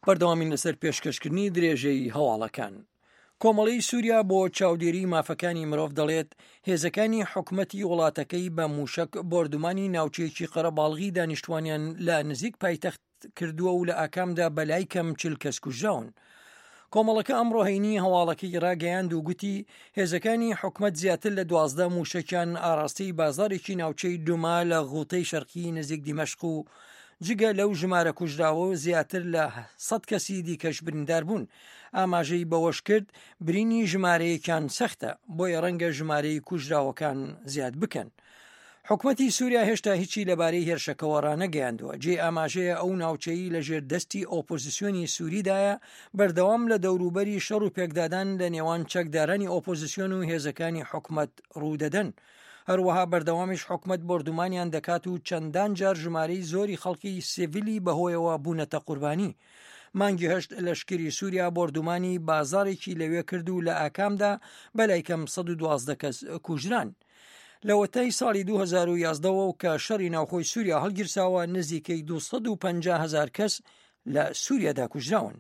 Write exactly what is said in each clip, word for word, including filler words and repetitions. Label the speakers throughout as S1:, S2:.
S1: بەردەوامین لەسەر پێشکەشکردنی درێژەی هەواڵەکان. کۆمەڵی سووریا بۆ چاودێری مافەکانی مرۆڤ دەڵێت هێزەکانی حکومەتی وڵاتەکەی بە موشک بردومانی ناوچەیەکی قەرەباڵغی دانیشتوانیان لە نزیک پایتەخت کردووە و لە ئاکامدا بەلای کەم چل کەس کوژراون. کۆمەڵەکە ئەمڕۆ هەینی هەواڵەکەی ڕاگەیاند و گوتی هێزەکانی حکومەت زیاتر لە دوازدە موشکیان ئاڕاستی بازارێکی ناوچەی دوما لە غوتەی شەرقی نزیک دیمەشق و جگە لەو ژمارە کوژراوە زیاتر لە سەد کەسی دیکەش بریندار بوون. ئاماژەی بەوەش کرد برینی ژمارەیەکیان سەختە بۆیە ڕەنگە ژمارەی کوژراوەکان زیاد بکەن. حکومەتی سووریا هێشتا هیچی لەبارەی هێرشەکەوە ڕانەگەیاندووە. جێ ئاماژەیە ئەو ناوچەیی لە ژێر دەستی ئۆپۆزیسیۆنی سووریدایە بەردەوام لە دەوروبەری شەڕ و پێکدادان لە نێوان چەکدارانی ئۆپۆزیسیۆن و هێزەکانی حکومەت ڕوودەدەن. هەروەها بەردەوامیش حکومەت بردومانیان دەکات و چەندان جار ژمارەی زۆری خەڵکی سیڤیلی بەهۆیەوە بوونەتە قوربانی. مانگی هەشت لەشکری سووریا بردومانی بازارێکی لەوێ کرد و لە ئاکامدا بەلای کەم سەد و دوازدە کەس کوژران. لە وەتای ساڵی دوو هەزار و یازدەوە و کە شەڕی ناوخۆی سووریا هەڵگیرساوە نزیکەی دووسەد و پەنجا هەزار کەس لە سووریادا کوژراون.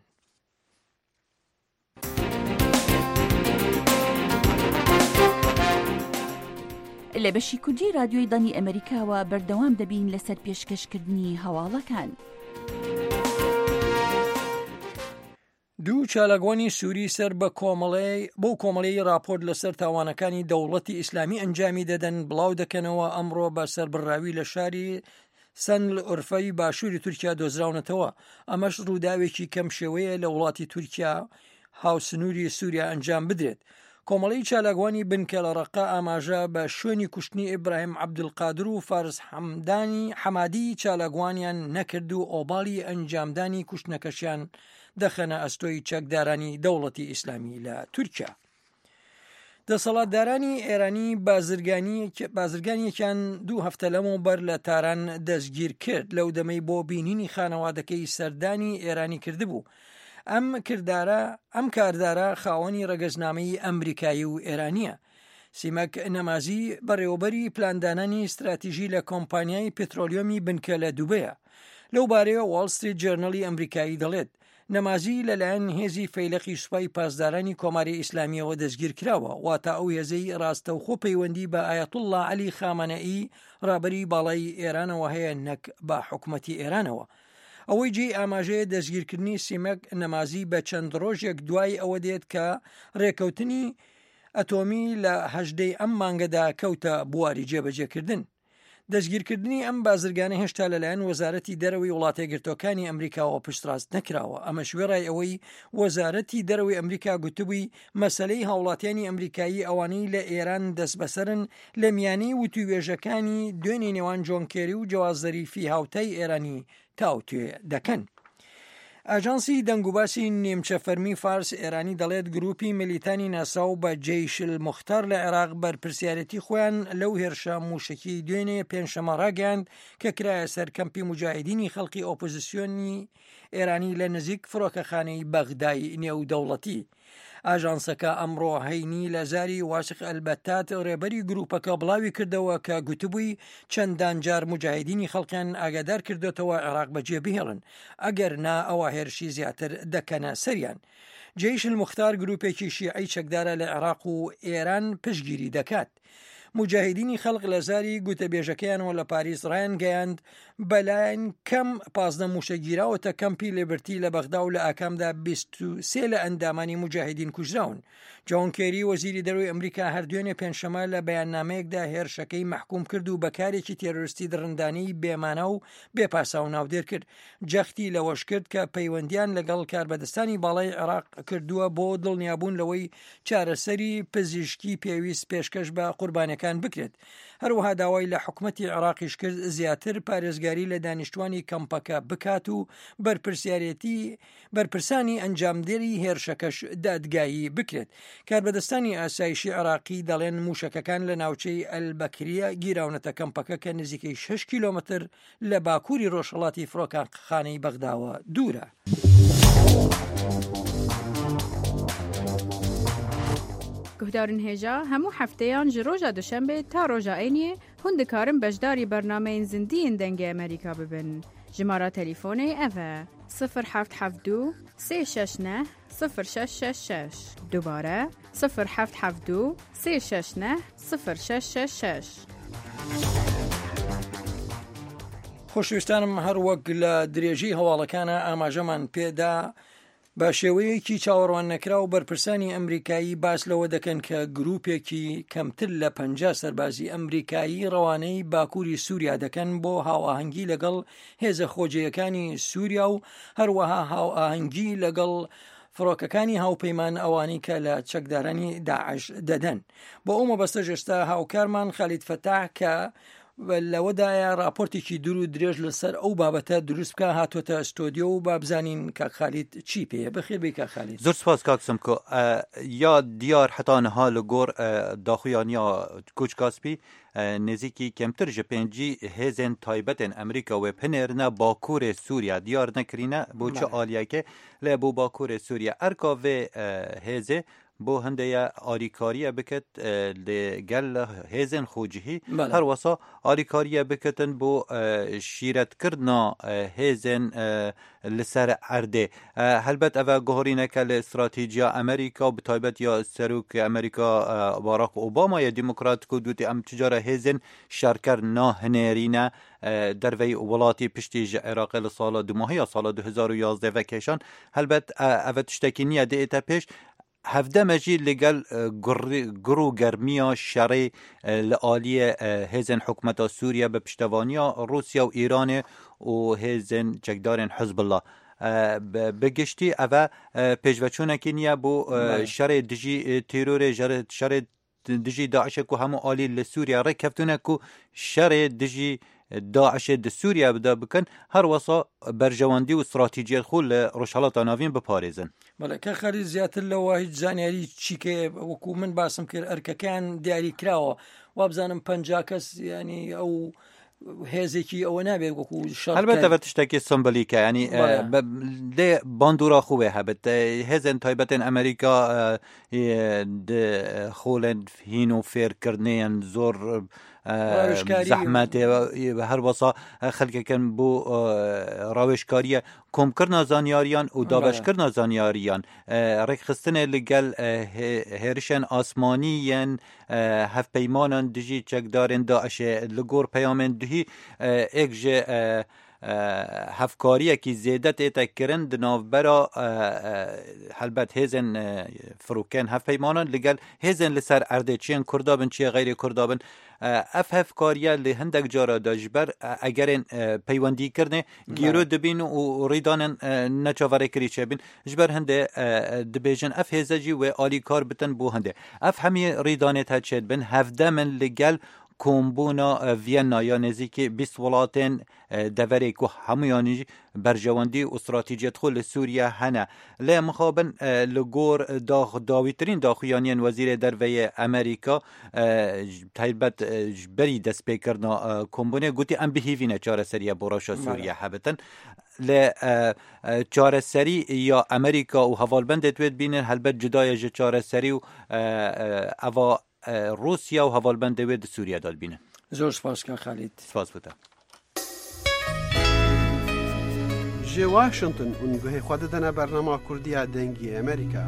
S2: لە بەشی کوردی رادیۆی دانی ئەمریکاوە بەردەوام دەبین لەسەر پێشکەشکردنی هەواڵەکان.
S1: دوو چالاگوانی سووری سەر بە کۆمەڵی بۆ کۆمەڵی راپۆرت لەسەر تاوانەکانی دەوڵەتی ئیسلامی ئەنجامی دەدەن بڵاو دەکەنەوە ئەمڕۆ بە سەربڕاوی لە شاری سەنل ئۆرفەی باشووری تورکیا دۆزراونەتەوە. ئەمەش ڕووداوێکی کەم شێوەیە لە وڵاتی تورکیا هاوسنووری سووریا ئەنجام بدرێت. کۆمەڵی چالاگوانی بنکە لە ڕەقا ئاماژە بە شوێنی کوشتنی ئیبراهیم عەبدولقادر و فارس حەمدانی حەمادی چالاگوانیان نەکرد و ئۆباڵی ئەنجامدانی کوشتنەکەشیان دەخەنە ئەستۆی چەکدارانی دەوڵەتی ئیسلامی لە تورکیا. دەسەڵاتدارانی ئێرانی بازرگانیەکیان دوو هەفتە لەمەوبەر لە تاران دەستگیر کرد لەو دەمەی بۆ بینینی خانەوادەکەی سەردانی ئێرانی کردبوو. ئەم کردارە ئەم کاردارە خاوەنی ڕەگەزنامەی ئەمریکایی و ئێرانیە. سیمەک نەمازی بەڕێوەبەری پلاندانانی استراتیژی لە کۆمپانیای پێترۆلیۆمی بنکە لە دووبەیە. لەو بارەیە واڵ ستریت جۆرنەڵی ئەمریکایی دەڵێت نەمازی لەلایەن هێزی فەیلەقی سوپای پاسدارانی کۆماری ئیسلامیەوە دەستگیر کراوە، واتە ئەو هێزەی ڕاستەوخۆ پەیوەندی بە ئایەتوڵڵا عەلی خامەنەئی ڕابەری باڵای ئێرانەوە هەیە نەک بە حکومەتی ئێرانەوە. ئەوەی جێ ئاماژەیە دەستگیرکردنی سیمەک نەمازی بە چەند ڕۆژێک دوای ئەوە دێت کە ڕێکەوتنی ئەتۆمی لە هەژدەی ئەم مانگەدا کەوتە بواری جێبەجێکردن. دەستگیرکردنی ئەم بازرگانە هێشتا لەلایەن وەزارەتی دەرەوەی وڵاتە یەکگرتووەکانی ئەمریکاوە پشتڕاست نەکراوە. ئەمەش وێڕای ئەوەی وەزارەتی دەرەوەی ئەمریکا گوتبووی مەسەلەی هاوڵاتیانی ئەمریکایی ئەوانەی لە ئێران دەست بەسەرن لە میانەی وتووێژەکانی دوێنێ نێوان جۆن کێری و جەواز زەریفی هاوتای ئێرانی تاوتوێ دەکەن. ئاژانسی دەنگوباسی نیمچە فەرمی فارس ئێرانی دەڵێت گروپی ملیتانی ناساو بە جەیشل موختار لە عێراق بەرپرسیارەتی خۆیان لەو هێرشە موشکی دوێنێ پێنجشەمە ڕاگەیاند کە کرایە سەر کەمپی مجاهدینی خەڵکی ئۆپۆزیسیۆنی ئێرانی لە نزیک فڕۆکەخانەی بەغدای نێودەوڵەتی. ئاژانسەکە ئەمڕۆ هەینی لە زاری واشق ئەلبەتات ڕێبەری گروپەکە بڵاوی کردەوە کە گوتبووی چەندان جار مجاهدینی خەڵکیان ئاگادار کردوێتەوە عێراق بەجێ بهێڵن ئەگەر نا ئەوە هێرشی زیاتر دەکەنە سەریان. جەیشل موختار گروپێکی شیعی چەکدارە لە عێراق و ئێران پشگیری دەکات. مجاهدینی خەڵق لە زاری گوتەبێژەکەیانەوە لە پاریس ڕایان گەیاند بەلایەن کەم پازدە موشەگیراوەتە کەمپی لێبرتی لە بەغدا و لە ئاکامدا بیست و سێ لە ئەندامانی مجاهدین کوژراون. جۆن کێری وەزیری دەرەوەی ئەمریکا هەردوێنێ پێنجشەمە لە بەیاننامەیەکدا هێرشەکەی مەحکوم کرد و بەکارێکی تێرۆریستی دڕندانی بێمانە و بێپاسا و ناودێر کرد. جەختی لەوەش کرد کە پەیوەندیان لەگەڵ کاربەدەستانی باڵای عێراق کردووە بۆ دڵنیابوون لەوەی چارەسەری پزیشکی پێویست پێشکەش بە قوربانەکان بکرێت. هەروەها داوای لە حکومەتی عێراقیش کرد زیاتر پارێزگاری لە دانیشتوانی کەمپەکە بکات و بەرپرسیارەتی بەرپرسانی ئەنجامدێری هێرشەکەش دادگایی بکرێت. کاربەدەستانی ئاسایشی عێراقی دەڵێن موشەکەکان لە ناوچەی ئەلبەکریە گیراونەتە کەمپەکە کە نزیکەی شەش کیلۆمەتر لە باکووری ڕۆژهەڵاتی فڕۆکەخانەی بەغداوە دوورە.
S3: گهدارن هێژا هەموو هەفتەیان ji ڕۆژە دوشەمبێ تا ڕۆژە ئەینێ hûn dikarin beşdarî bernameyên zindiyên dengê Amerîka bibin. Ji mara telîfonê ev e صفر هفت هفت دو سه شش نه صفر شش شش شش. دوباره صفر هفت هفت دو سه شش نه صفر شش شش شش.
S1: خۆشویستانم هەر وەک لە درێژی هەواڵەکانە ئاماژەمان پێدا بە شێوەیەکی چاوەڕوان نەکرا و بەرپرسانی ئەمریکایی باس لەوە دەکەن کە گروپێکی کەمتر لە پەنجا سەربازی ئەمریکایی ڕەوانەی باکووری سووریا دەکەن بۆ هاوئاهەنگی لەگەڵ هێزە خۆجەیەکانی سووریا و هەروەها هاوئاهەنگی لەگەڵ فڕۆکەکانی هاوپەیمان ئەوانی کە لە چەکدارانی داعش دەدەن. بۆ ئەو مەبەستە ژێشتا هاوکارمان خەلید فەتاح کە لەوەدایە راپۆرتێکی دوور و درێژ لەسەر ئەو بابەتە دروست بکە هاتوۆتە ئستۆدیۆ و با بزانین کاک خالید چی پێیە. بەخێر بێ کاک خالید.
S4: زۆر سپاس کاکسم کە یا دیار حتانەها لە گۆڕ داخویانیا کوچکاسپی نزیکی کەمتر ji pêncî hêzên taybetên Amerîka wê pinêrine Bakurê Sûriya diyar nekirîne bû çi aliyeke lê bû Bakurê Sûriya erka vê hêzê بۆ هەندەیە ئالیکاریە بکەت لەگەل هێزن خۆجیهی هەر وەسا ئالیکاریە بکەتن بۆ شیرەتکردنا هێزن لەسەر ئەردێ. هەلبەت ئەvە گۆڕینەکە لە استراتیجیا ئەمریکا و بتایبەت یا سەرۆکی ئەمریکا باراک ئۆبامایە دیموکراتیک و دوتی ئەم تجارە هێزن شارکەر ناهنێرینە دەرvey وڵاتی پشتی ji Iraqê li sala dumahiya sala du hezar û yazdeh vekeşan. Helbet ev tiştekî niye diête pêş هەفدەمە jî لەگەل gur û germiya şerê li aliyê hêzên hikûmeta Sûriya bi piştevaniya Rûsya û Îranê û hêzên çekdarên Hizbullah. Bi giştî ev pêşveçûnekî niye bû şerê dijî terorê şerê dijî Daişê ku hemû alî li Sûriya rêkeftin ku şerê dijî Daişê di Sûriya bida bikin her wesa berjewendî û stratîjiyet xwe li rojhilata navîn biparêzin.
S1: بەڵێ کە خەری زیاتر لەوە هیچ زانیاری چیکە وەکو من باسم کرد ئەرکەکان دیاری کراوە وا بزانم پەنجا کەس ینی ئەو هێزێکی ئەوە نابێت وەکو
S4: هەلبەتە بە تشتێکی سمبلیکە ینی لێ باندورا خوێ هەبێت هێزن تایبەتێن ئەمریکا خۆڵێن هین و فێرکردنیان زۆر زەحمەتێ هەر وەسا خەلکەکەن بۆ ڕاوێژکاریە کۆمکردنا زانیاریان و دابەشکردنا زانیاریان ڕێکخستنێ لەگەل هێرشên ئاسمانی یان هەفپەیمانان dijî çekdarên Daişê li gor peyamên duhî êk ji hevkariyekî zêde tê kirin di navbera helbet hêzên firokên hevpeymanan ligel hêzên li ser erdê çiyên Kurda bin çiye xeyrê Kurda bin ev hevkariye li hindek cara da ji ber egerên peywendîkirinê gîro dibîn û rîdanên neçaverekirî çebin ji ber hindê dibêjin ev hêze jî wê alîkar bitin bû hindê ev hemî rîdanê te çêdibin hevdemin ligel کومبونا وینا یا نزدیکی بیست ولاتین دەڤەرێ کو هەمویانی بەرژەوەندی و استراتیجیت خۆ لە سووریا هەنە لێ مخابن لە گۆر داویترین داخویانیان وەزیرە دەرڤەیە ئەمریکا تایبەت بەری دەستپێکردنا کومبونێ گوتی ئەم بهیڤینە چارەسەریە بۆ ڕۆژە سووریا هەبتن لە چارەسەری یا ئەمریکا و هەواڵبەندێت توێت بینن هەلبەت جدایە ji چارەسەری و ئەوا روسیا و هەواڵبەند دەوێت di سووریا دادبینن.
S1: زۆر سپاس کاک خالید.
S4: سپاس بوده.
S5: ji Washington û guhê xwe didine bernama Kurdiya dengî Amerîka.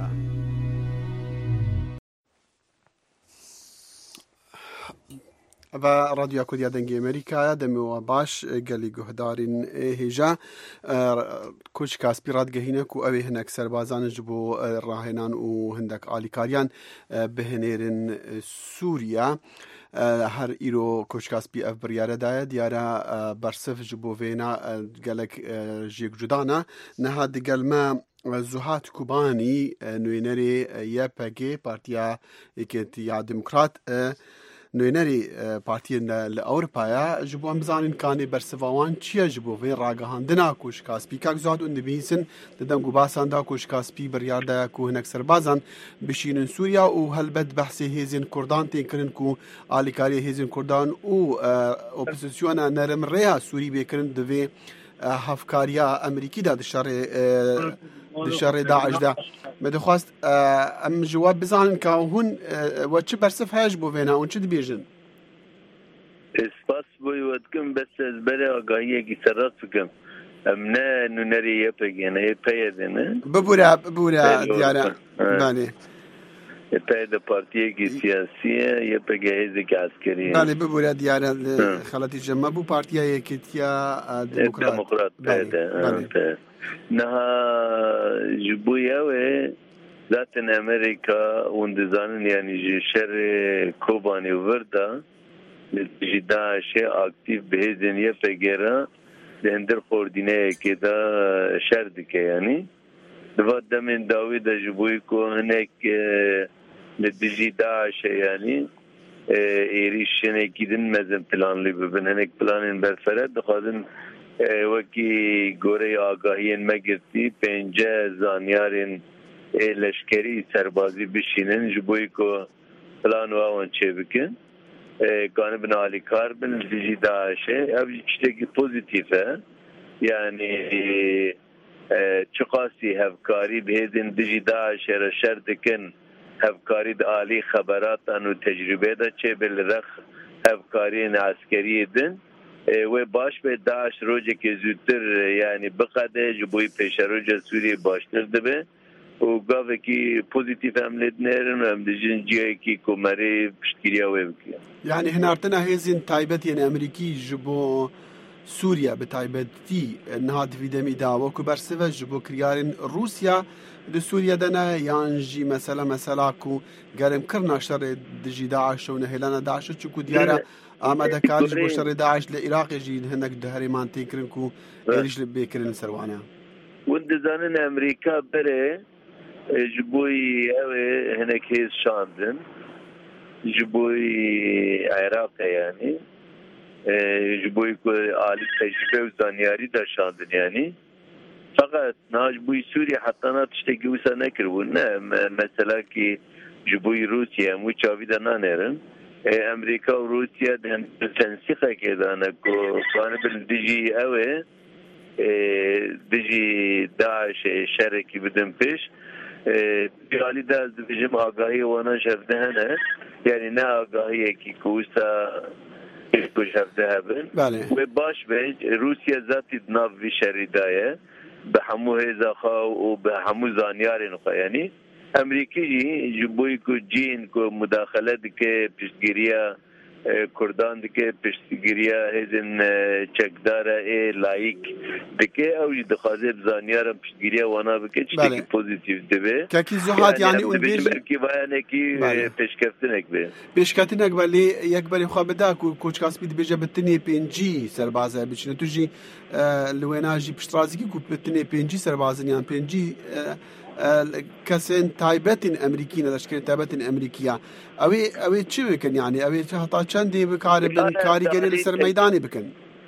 S5: و رادیو کردیا دنگی امریکا دمی و باش گلی گهدارین هیجا کوچ کاسپی رادگهینه کو اوی هنک سربازان جبو راهنان و هندک آلیکاریان بهنیرن سوریا هر ایرو کوچ کاسپی اف بریاره دای دیاره برسف جبو وینا گلک جیگ جدانا نه دگل ما زوهات کوبانی نوینری یا پگی پارتیا یکت یا دموکرات نوێنەری پارتیە لە ئەوروپایە ji bo em bizanin kanê bersivawan çi ye ji bo vê ragihandina Koçkaspî kak zat û dibihîzin di deng û basan da Koçkaspî biryar daya ku hinek serbazan bişînin Sûriya û helbet behsê hêzên Kurdan tê kirin ku alîkariya hêzên Kurdan û opozîsyona nerimrêya Sûrî bêkirin di vê hevkariya Emerîkî de di şerê di şerê Daeş de me dixwast em ji we bizanin ka hûn we çi bersif heye ji bo vêna hûn çi dibêjin?
S6: Spas bû we dikim bes ez berê agahiyekî serrast bikim. امنا نونري يبقينا يبقيدنا
S5: ببورا ببورا ديارة بالي
S6: يبقيد بارتية سياسية يبقى هزك عسكرية
S5: بالي ببورا ديارة خلاتي جمع بو بارتية يكتيا ديمقراط
S6: ديمقراط بالي نها جبويا و ذاتن أمريكا وندزانن يعني شر كوباني ووردا لتجدا شيء أكتيف بهذن يفجرا لهندر خوردينه كده شردك يعني دفعت من داوود جبويكو هناك لتجدا شيء يعني إيريش هناك كدن مزن بلان لي ببن هناك بلان برفرد دخادن وكي گوره آگاهین مگرتی پنجه زانیارین لشکری سربازی بشینن جبوی که پلان و آوان چه بکن کانه بنالی کار بن دیجی داعشه اب چیزی پوزیتیفه یعنی چقاسی هفکاری بهدن دیجی داعشه را شرط کن هفکاری دالی خبرات انو تجربه دا چه بالرخ هفکارین عسکری دن و باش به داعش روزه که زودتر یعنی بقدر جبوی پیش روزه سوریه باشتر دبه و گاوه کی پوزیتیف عملیت نرن و هم دیجن جیه کی کمری پشتگیریا وی بکیه
S5: يعني هنارتنا هزين تايبت يعني أمريكي جبو سوريا بتايبتي نهاد في دمي داوا كبرسفة جبو كريارين روسيا لسوريا دنا يانجي مثلا مثلا كو قرم كرنا شر دجي داعش ونهلانا داعش تشكو ديارة آماده كار جبو شر داعش لإراق يجي هناك دهريمان تيكرن كو إيش بيكرن سروانا
S6: وندزانن أمريكا بره جبوي اوه هناك هيز شاندن جبوي عراق يعني جبوي عالي تجربه وزانياري دا شاندن يعني فقط نا جبوي سوريا حتى نا تشتكي وسا نكربون مثلا كي جبوي روسيا مو چاوي دا نانيرن امريكا وروسيا دهن تنسيقه كده نكو كان بالديجي اوه ديجي داعش شركي بدن پیش بیالی داز بجم آگاهی وانا شفته هنه یعنی نه آگاهی کی کوسا کو شفته هبن و باش به روسیا ذاتی ناو وی شریدایه به همو هزاخا و به همو زانیارین خو یعنی امریکی جبوی کو جین کو مداخله دکه پیشگیریا کردان دکه پشتگیریا هزن چکداره ای لایک دکه اوی دخازه بزانیارم پشتگیریا وانا بکه چیزی پوزیتیو دبه
S5: که زهات یعنی اون بیش
S6: برکی وایانه کی پیشکفتنک به
S5: پیشکفتنک ولی یک بری خواب دا کوچ کاس بید بیجا بتنی پنجی سربازه بچنه تو جی لویناجی پشترازی کی کو بتنی پنجی سربازن یعنی پنجی كسن تايبتين أمريكيين لشكل تايبتين أمريكية أوي أوي تشو بكن يعني أوي حتى كندي بكارب كاريجري لسر ميداني بكن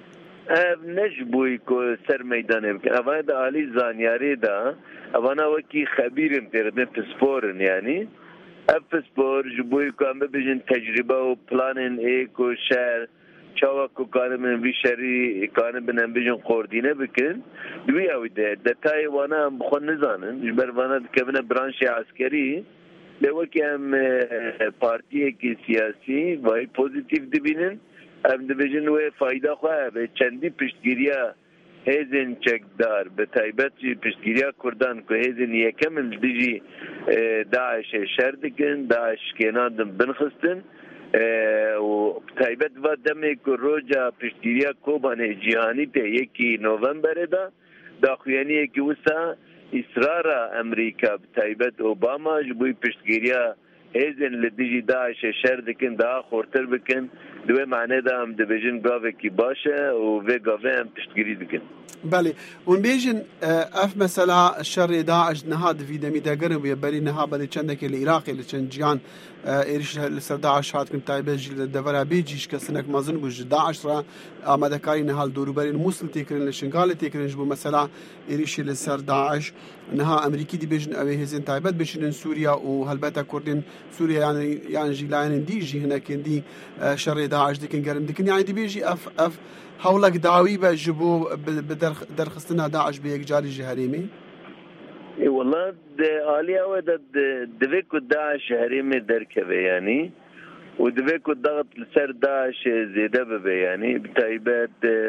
S6: نجبوي كو سر ميداني بكن أفانا دا علي زانياري دا أفانا وكي خبير امتردن فسفورن يعني أفسفور جبوي كو أمي بجن تجربة و بلانن ايكو شهر چاوا کو کار من وی شری کار بنم بجن خوردینه بکن دوی او ده دتای وانا بخون نزانن جبر وانا کبنه برانش عسکری لو که هم پارتی کی سیاسی وای پوزیتیو دبینن ام دبیجن و فایده خواه به چندی پشتگیریا هزین چکدار به تایبت پشتگیریا کردان که هزین یکم دیجی داعش شردکن داعش کنادم بنخستن و تایبت و دمی که روزا پشتگیریا کوبان جهانی ته یکی نوامبر دا داخویانی یکی وسا اصرار امریکا تایبت اوباما جبوی پشتگیریا هزین لدیجی داعش شر دکن دا خورتر بکن دوی معنی دا هم دبیجن گاوه کی باشه و وی گاوه هم پشتگیری دکن
S5: بله اون بیجن اف مثلا شر داعش نهاد في دمي داقرن ويبري نهاب اللي چندك العراقي اللي چند جيان ايرش لسر داعش هات كم تايبه جيل دفرا بيجيش كسنك مازن بوج داعش را آماده كاري نهال دورو برين موصل تيكرن لشنغال تيكرن جبو مثلا ايرش لسر داعش نها امريكي دي بيجن اوي هزين تايبت بيشن سوريا وهلبتا كردين سوريا يعني يعني جيلان دي جي هناك دي شر داعش دي كن قرن دي كن يعني دي بيجي اف اف هولك دعوي بجبو بدرخستنا داعش بيك جاري جهريمي
S6: اي والله عالية ودد دفيكو داعش هريمي دركبه يعني ودفيكو الضغط لسر داعش زيادة ببه يعني بتايبات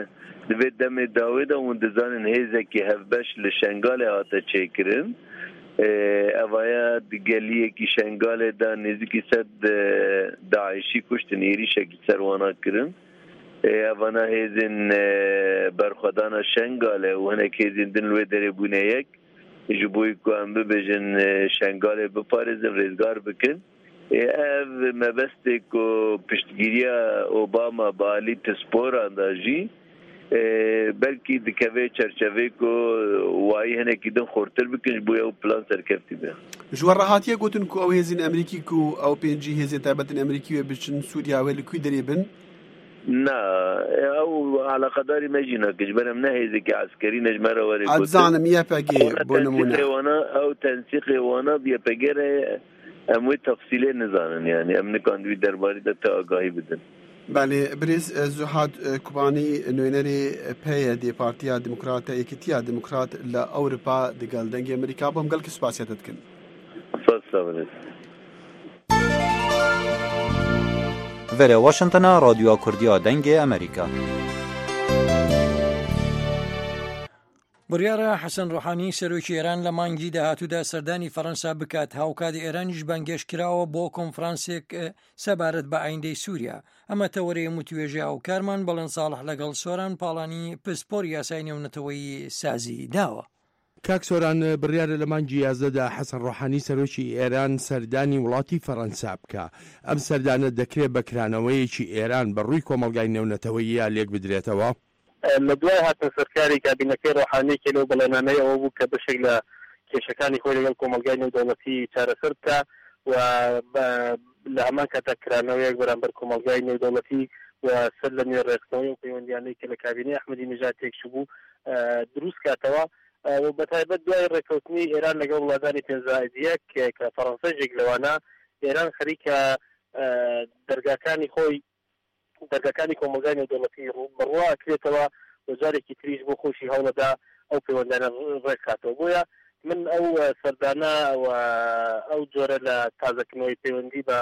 S6: دوێت دەمێ داوێدا ون دەزانن هێزێکی هەفبەش لە شنگالێ هاتە چێکردن ئەوایە گەلیەکی شنگالێدا نزیکی سەد داعشی کوشتن ێریشێکی سەرواناکردن ئەوانە هێزن بەرخوادانە شنگالێ و هەنێک هێزین دن لێ دەرێبوونەیەک ji bo ku em bibêjin şengalê biparêzin rêzgar bikin ev mebestê ku piştgiriya Obama bi alî tisporan da jî belkî dikeve çerçevê ku wayî hinekî din xortir bikin ji bo ew plan serkeftî be.
S5: Ji we rehatiye gotin ku ew hêzên Emerîkî ku ew pêncî hêzên taybetên Emerîkî wê biçin Sûriya wê li ku derê bin?
S6: نا او على قدر مجينا كجبرم نهيزك عسكري نجمره وري
S5: كنت اتزعم يا باجي
S6: بونمونه او تنسيقي وانا بيا باجره اموي تفصيلي نزانن يعني امن كاندوي درباري ده آگاهی بدن.
S5: بله بريز زهاد كوباني نوينري بي دي بارتيا ديمقراطية يكتيا ديمقراط لا اوروبا دقال دنگي امريكا بهم قال كسباسياتتكن
S6: فصل
S4: وره واشنطن رادیو کوردیا دنگ امریکا.
S1: بڕیارە حەسەن ڕۆحانی سەرۆکی ئێران لە مانگی داهاتوودا سەردانی فەڕەنسا بکات هاوکاتی ئێرانیش بانگێش کراوە بۆ کۆنفرانسێک سەبارەت بە ئایندەی سووریا. ئەمە تەوەرەیە متوێژە هاوکارمان بەڵێن ساڵح لەگەڵ سۆران پاڵانی پسپۆر یاسای نێونەتەوەی سازی داوە.
S7: کاک سۆران بڕیارە لە مانگی یازدەدا حەسەن ڕۆحانی سەرۆکی ئێران سەردانی وڵاتی فەڕەنسا بکە. ئەم سەردانە دەکرێت بەکرانەوەیەکی ئێران بەڕووی کۆمەڵگای نێونەتەوەیی یا لێک بدرێتەوە؟
S8: لە دوای هاتن سەرکاری کابینەکەی ڕۆحانی کە لەو بەڵێنانەی ئەوە بوو کە بەشێک لە کێشەکانی خۆی لەگەڵ کۆمەڵگای نێودەوڵەتی چارەسەر بکە و لە هەمان کاتە کرانەوەیەک بەرامبەر کۆمەڵگای نێودەوڵەتی و سەر لە نوێ ڕێکخستنەوەی و پەیوەندیانەی کە لە کابینەی ئەحمەدی نژاد تێکچوو بوو دروست کاتەوە و بەتایبەت دوای ڕێکەوتنی ئێران لەگەڵ وڵاتانی پێنجزایدیە کە فەڕەنسەیەک لەوانە ئێران خەریکە دەرگاکانی خۆی دەرگاکانی کۆمەلگای نێودەوڵەتی بڕوا کرێتەوە وەجارێکی تریش بۆ خۆشی هەوڵەدا ئەو پەیوەندانە ڕێکاتەوە. بۆیە من ئەو سەردانە و ئەو جۆرە لە تازەکردنەوەی پەیوەندی بە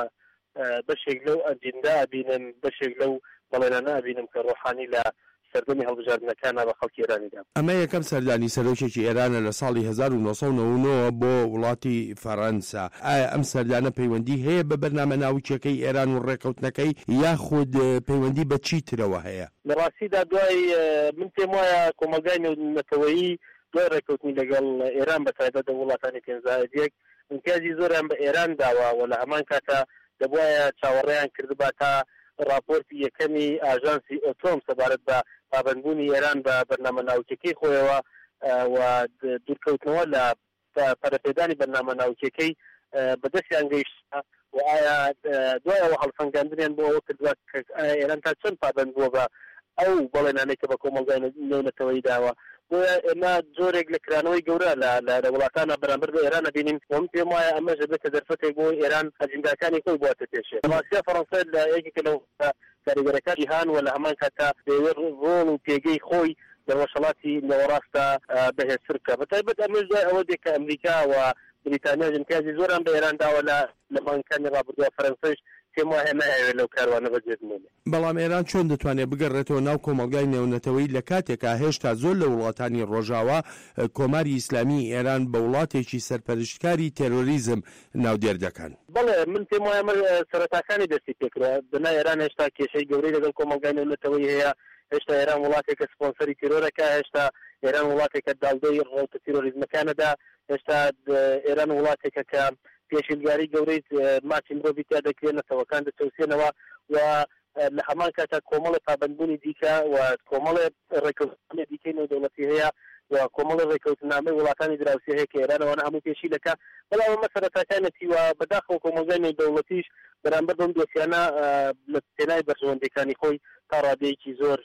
S8: بەشێک لەو ئەجیندا ئەبینم بەشێک لەو بەڵێنانە ئەبینم کە ڕۆحانی لە سەردەمی هەڵبژاردنەکانە بە خەڵکی ئێرانیدا.
S7: ئەمە یەکەم سەردانی سەرۆکێکی ئێرانە لە ساڵی هەزار و نۆسەد و نەوە و نۆ بۆ وڵاتی فەڕەنسا. ئایا ئەم سەردانە پەیوەندی هەیە بە بەرنامە ناوچەکەی ئێران و ڕێکەوتنەکەی یاخود پەیوەندی بە چی ترەوە هەیە؟
S8: لە ڕاستیدا دوای من پێم وایە کۆمەلگای نێونەتەوەیی دوای ڕێکەوتنی لەگەڵ ئێران بەتایبەت وڵاتانی پێنجزایدیەک امتیازی زۆریان بە ئێران داوە و لە هەمان کاتە دەبوایە چاوەڕێیان کردبا تا راپۆرتی یەکەمی ئاژانسی ئۆتۆم سەبارەت بە پابەندبوونی ئێران بە بەرنامە ناوچەکەی خۆیەوە و دوورکەوتنەوە لە پەرەپێدانی بەرنامە ناوچەکەی بەدەستیان گەیشتە و ئایا دوایەوە هەڵسەنگاندنیان بۆ ئەوە کردووە کە ئێران تا چەند پابەند بووە بە ئەو بەڵێنانەی کە بە کۆمەلگای نێونەتەوەی داوە. بۆیە ئێمە جۆرێک لە کرانەوەی گەورە لە وڵاتانە بەرامبەر بە ئێران ئەبینین و من پێم وایە ئەمەش دەبێتە دەرفەتێک بۆ ئێران ئەجنداکانی خۆی بواتە پێشێ. ڕاستیە فەڕەنسا لە یەکێکە لەو کاریگەرەکانی هان و لە هەمان کاتە بێوێ ڕۆڵ و پێگەی خۆی لە ڕۆژهەڵاتی نەوەڕاستە بەهێزتر بکە. بەتایبەت ئەمەش دوای ئەوە دێک کە ئەمریکا و بریتانیا امتیازی زۆران بە ئێران داوە لە مانگەکانی ڕابردووە فەرەنسەش پێم وایە نایەوێت لەو کاروانە بەجێ بمێنێت.
S7: بەڵام ئێران چۆن دەتوانێت بگەڕێتەوە ناو کۆمەلگای نێونەتەوەی لە کاتێکا هێشتا زۆر لە وڵاتانی ڕۆژاوا کۆماری ئیسلامی ئێران بە وڵاتێکی سەرپەرشتکاری تێرۆریزم ناودێر دەکەن؟
S8: بەڵێ من پێم وایە سەرەتاکانی دەستی پێکرا بنا ئێران هێشتا کێشەی گەورەی لەگەڵ کۆمەلگای نێونەتەوەی هەیە. هێشتا ئێران وڵاتێکە سپۆنسەری تیرۆرەکە، هێشتا ئێران وڵاتێکە داڵدەی ڕەوتە تیرۆریزمەکانەدا، هێشتا ئێران وڵاتێکە کە پێشیلگاری گەورەی ماچی مرۆڤی تیا دەکرێت نەتەوەکان دەچەوسێنەوە و لە هەمان کاتە کۆمەڵی پابەندبوونی دیکە و کۆمەڵی ڕێکەوتنی دیکەی نێودەوڵەتی هەیە و کۆمەڵی ڕێکەوتنامەی وڵاتانی دراوسی هەیە کە ئێرانەوە هەموو پێشی دەکا. بەڵام ئەمە سەرەتاکانەتی و بەداخەوە کۆمەلگای نێودەوڵەتیش بەرامبەر بەم دۆسیانە لە پێناوی بەرژەوەندەکانی خۆی تا ڕادەیەکی زۆر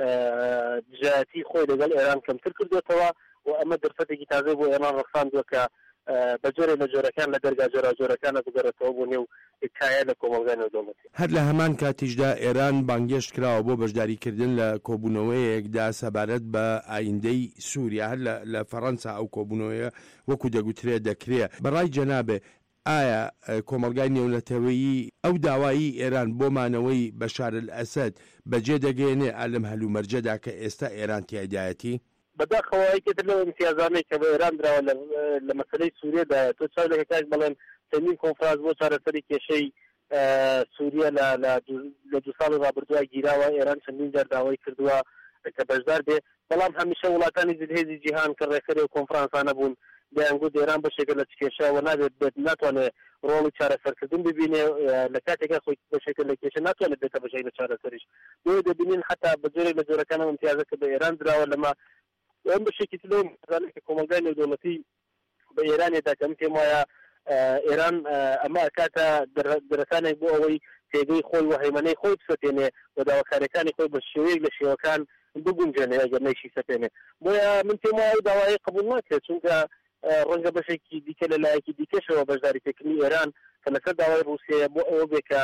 S8: دژایەتی خۆی لەگەڵ ئێران کەمتر کردوێتەوە و ئەمە دەرفەتێکی تازە بۆ ئێران ڕەخساندووە کە بە جۆرێ لە جۆرەکان لە دەرگا جۆرا جۆرەکانە بگەڕێتەوە بۆ نێو کایە لە کۆمەلگای نێودەوڵەتی.
S7: هەر لە هەمان کاتیشدا ئێران بانگێشت کراوە بۆ بەشداریکردن لە کۆبوونەوەیەکدا سەبارەت بە ئایندەی سووریا. هەر لە فەڕەنسا ئەو کۆبوونەوەیە وەکو دەگوترێت دەکرێت. بەڕای جەنابێ ئایا کۆمەلگای نێونەتەوەیی ئەو داوایی ئێران بۆ مانەوەی بەشار ئەسەد بەجێ دەگەێنێ ئالم هەلومەرجەدا کە ئێستا ئێران تیایدایەتی؟
S8: بەداخەوەیەکێتر لەو امتیازانەی کە بە ئێران درراوە لە مەسەلەی سووریەدا تۆ چاو لە هێکاک بەڵێن چەندین کۆنفرانس بۆ چارەسەری کێشەی سووریا لە دو ساڵی ڕابردووە گیراوە ئێران چەندین جار داوای کردووە کە بەشدار بێ بەڵام هەمیشە وڵاتانی جلهێزی جیهان کە ڕێکخەری و کۆنفرانسانە بوون دەیانگوت ئێران بەشێکە لە کێشەوە نابێت بێت ناتوانێت ڕۆڵی چارەسەرکردن ببینێ لە کاتێکا خۆی بەشێکە لە کێشە ناتوانێت بێتە بەشێک لە چارەسەریش بۆ دەبینین حتا بە جۆرێک لە جۆرەکانە امتیازەکە بە ئێران درراوە لەما ئەم بەشێکی تلۆ کە کۆمەلگای نێودەوڵەتی بە ئێرانێدا کەم پێم وایە ئێران ئەمە کاتە دەرەکانێک بۆ ئەوەی تێگەی خۆی و هەیمەنەی خۆی بسەپێنێ و داواکاریەکانی خۆی بە شێوەیەک لە شێوەکان بگونجێنێ ئەگەر نەیشی سەپێنێ بۆیە من پێم وایە داوای قبول ناکرێت چونکە ڕەنگە بەشێکی دیکە لە لایەکی دیکەشەوە بەشداری پێکردنی ئێران کە لەسەر داوای رووسیە بۆ ئەوە بێ کە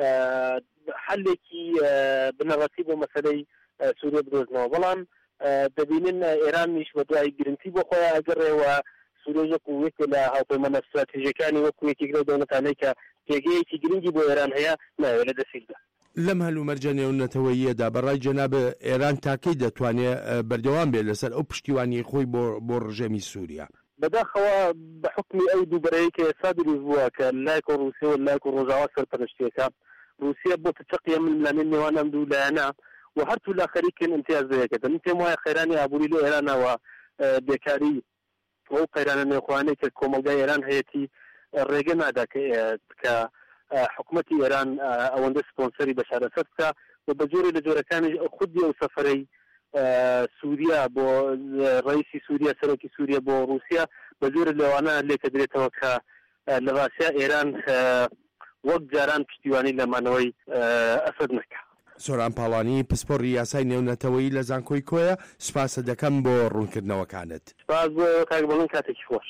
S8: حلێکی بنەڕەتی بۆ مەسەلەی سووریا بدۆزنەوە بەڵام دەبینن ئێرانیش بە دوای گرنگی بۆ خۆیان ئەگەڕێەوە سووریا وەکو لە هاوپەیمانە استراتیژیەکانی وەکو یەکێک لەو دەوڵەتانەی کە پێگەیەکی گرنگی بۆ ئێران هەیە ناوێت لە دەسیلدا
S7: لەم هەلومەرجە نێونەتەوەییەدا بەڕای جەناب ئێران تاکەی دەتوانێت بەردەوام بێت لەسەر ئەو پشتیوانی خۆی بۆ ڕژێمی سووریا
S8: بەداخەوە بە حکمی ئەو دووبەرەیە کە ئێستا دروست بووە کە لایەک و رووسیا و لایەک و ڕۆژاوا سەرپەرشتیەکە رووسیا بۆ تچەقیە من لەمێن نێوان ئەم دوو لایەنە و هەرتوو لا خەریکن امتیاز دەیەکەن من پێم وایە خەیرانی ئابووری لە ئێرانەوە بێکاری ئەو قەیرانە نێوخوانەی کە کۆمەلگای ئێران هەیەی ڕێگە نادا کە حکوومەتی ئێران ئەوەندە سپۆنسەری بەشار ئەسەد بکە و بە جۆرێ لە جۆرەکانی خودی ئەو سەفەرەی سووریا بۆ ڕئیسی سووریا سەرۆکی سووریا بۆ رووسیا بە جۆرە لەوانە لێکە درێتەوە کە لە ڕاستیا ئێران وەک جاران پشتیوانی لەمانەوەی ئەسەد نەکە.
S7: سۆران پاڵانی پسپۆڕی یاسای نێونەتەوەیی لە زانکۆی کۆیە سوپاسە دەکەم بۆ ڕوونکردنەوەکانت.
S8: سپاس بۆ کاک بەڵێن کاتێکی خۆش.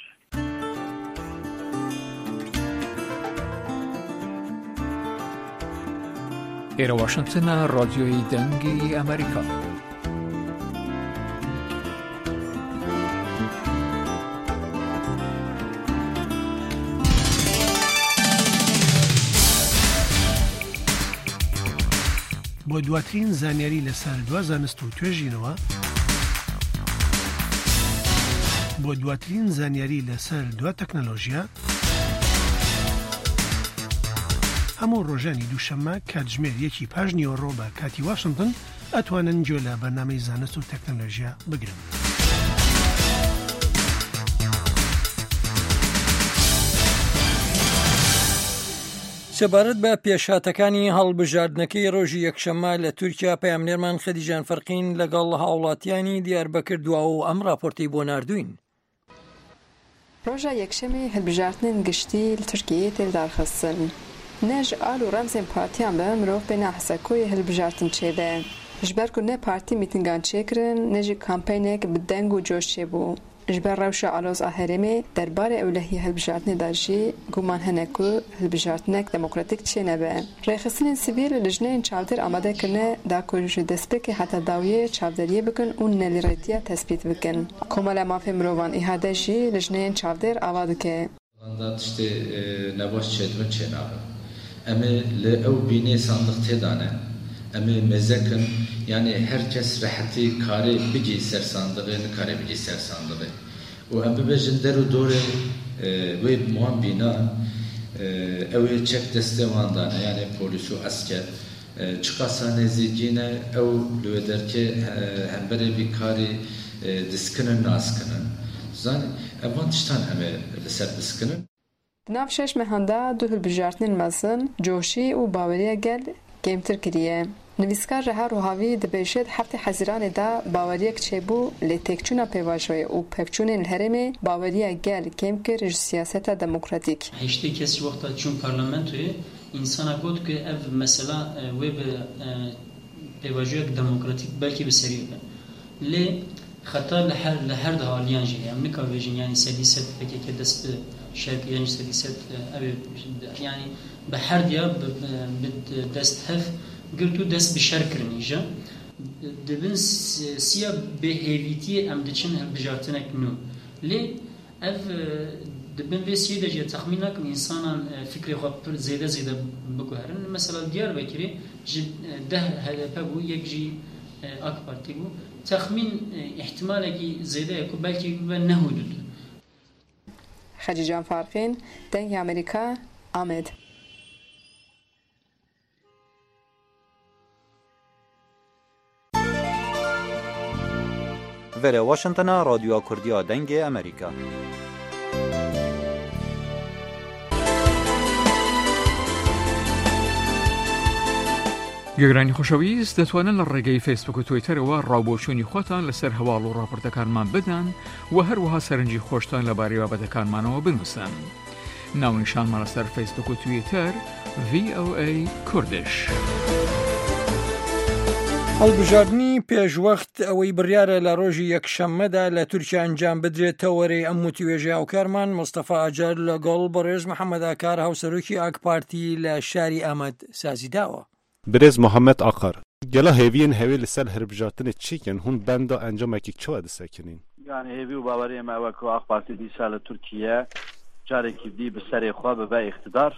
S9: ئێرە واشنگتنە ڕادیۆی دەنگی ئەمریکا.
S10: بۆ دواترین زانیاری لەسەر دوا زانست و توێژینەوە بۆ دواترین زانیاری لەسەر دوا تەکنەلۆژیا هەموو ڕۆژانی دووشەممە کاتژمێر یەکی پاش نیوەڕۆ بە کاتی واشنگتن ئەتوانن گوێ لە بەرنامەی زانست و تەکنەلۆژیا بگرن.
S1: سەبارەت بە پێشهاتەکانی هەڵبژاردنەکەی ڕۆژی یەکشەممە لە تورکیا پەیامنێرمان خەدیجان فەرقین لەگەڵ هاوڵاتیانی دیاربەکر دواوە و ئەم راپۆرتی بۆ ناردوین.
S11: ڕۆژە یەکشەمەی هەلبژاردنên گشتî li Tirkiyeyê tê darxistin. Ne ji al û remzên partiyan be mirov pê nehsekoyê hilbijartin çêde. Ji ber ku ne partî mîtîngan çêkirin ne jî kampeynek bi deng û coş çêbû. Ji ber rewşa aloz a herêmê derbarê ewlehiyê hilbijartinê de jî guman hene ku hilbijartinek demokratîk çê nebe. Rêxistinên sivîl li jineyên çavdêr amade kirine da ku ji destpêkê heta dawiyê çavderiyê bikin û nelîretiya tespît bikin. Komela mafê mirovan îhade jî li jineyên çavdêr ava dike.
S12: tiştê nebaş çêdirin çênabin. Em ê li ew bînê sandiq têdane. Em ê mezekin yani herkes rehetî karê bicî ser sandiqê nikare bicî ser sandiqê. û em bibêjin der û dorê wê wan bîna ew ê çek destê wan dane yani polîs û esker çiqasa nêzîcîne ew li wê derkê hemberê vî karê diskinin naskinin. Zanî ev van tiştan em ê li ser biskinin.
S11: Di nav şeş mehanda du hilbijartinên mezin, coşî û baweriya gel kêmtir kiriye. Nivîskar Reha Ruhavî dibêje heftê Hezîranê de baweriyek çêbû lê têkçûna pêvajoyê û pevçûnên li herêmê baweriya gel kêm kir ji siyaseta demokratîk.
S13: Heştê kes ji wexta çûn parlamentoyê însana got ku ev mesela wê bi pêvajoyek demokratîk belkî bi serî be. Lê xeta li her li her de haliyan jî em nikavêjin yani sedî sed pekeke dest bi şerkî yani sedî sed ev yani bi her diya bi dest hev girtu dest bi şer kirinî jî dibin siya bêhêvîtiyê em diçin hilbijartinek nû lê ev دبن بيسي دجي تخمينك إنسانا فكري غبر زيادة زيادة بكهرن مثلا ديار بكري ده هدف بو يجي أكبر تبو تخمين احتمالك زيادة يكون بلكي بنهودد.
S11: خجيجان فارقين دنگ أمريكا آمد.
S4: وره واشنطن رادیو کردیا دنگ امریکا.
S9: گەگرانی خۆشەویست دەتوانن لە ڕێگەی فیسبوک و تویتەرەوە ڕاوبۆچوونی خۆتان لەسەر هەواڵ و ڕاپۆرتەکانمان بدەن و هەروەها سەرنجی خۆشتان لەبارەی بابەتەکانمانەوە بنووسن. ناونیشانمان لەسەر فیسبوک و تویتەر ڤی ئۆ ئەی کوردش.
S1: هەڵبژاردننی پێشوەخت ئەوەی بڕیارە لە ڕۆژی یەکشەممەدا لە تورکیا ئەنجام بدرێت تەوەرەی ئەم موتیوێژە هاوکارمان مستەفا ئاجار لەگەڵ بەڕێز محەممەد ئاکار هاوسەرۆکی ئاک پارتی لە شاری ئامەد سازیداوە.
S14: برێز محەممەد ئاقار گەلا هێویین هەوێ لەسەر هەربژارتنێ چیکن هون بەندا ئەنجامێکی چوە دەسەکنین
S15: یانی هێوی و باوەڕی ئێمە ئەوە کە ئاک پارتی دیسا لە تورکیا جارێکی دی بەسەرێ خوا بەبە اقتدار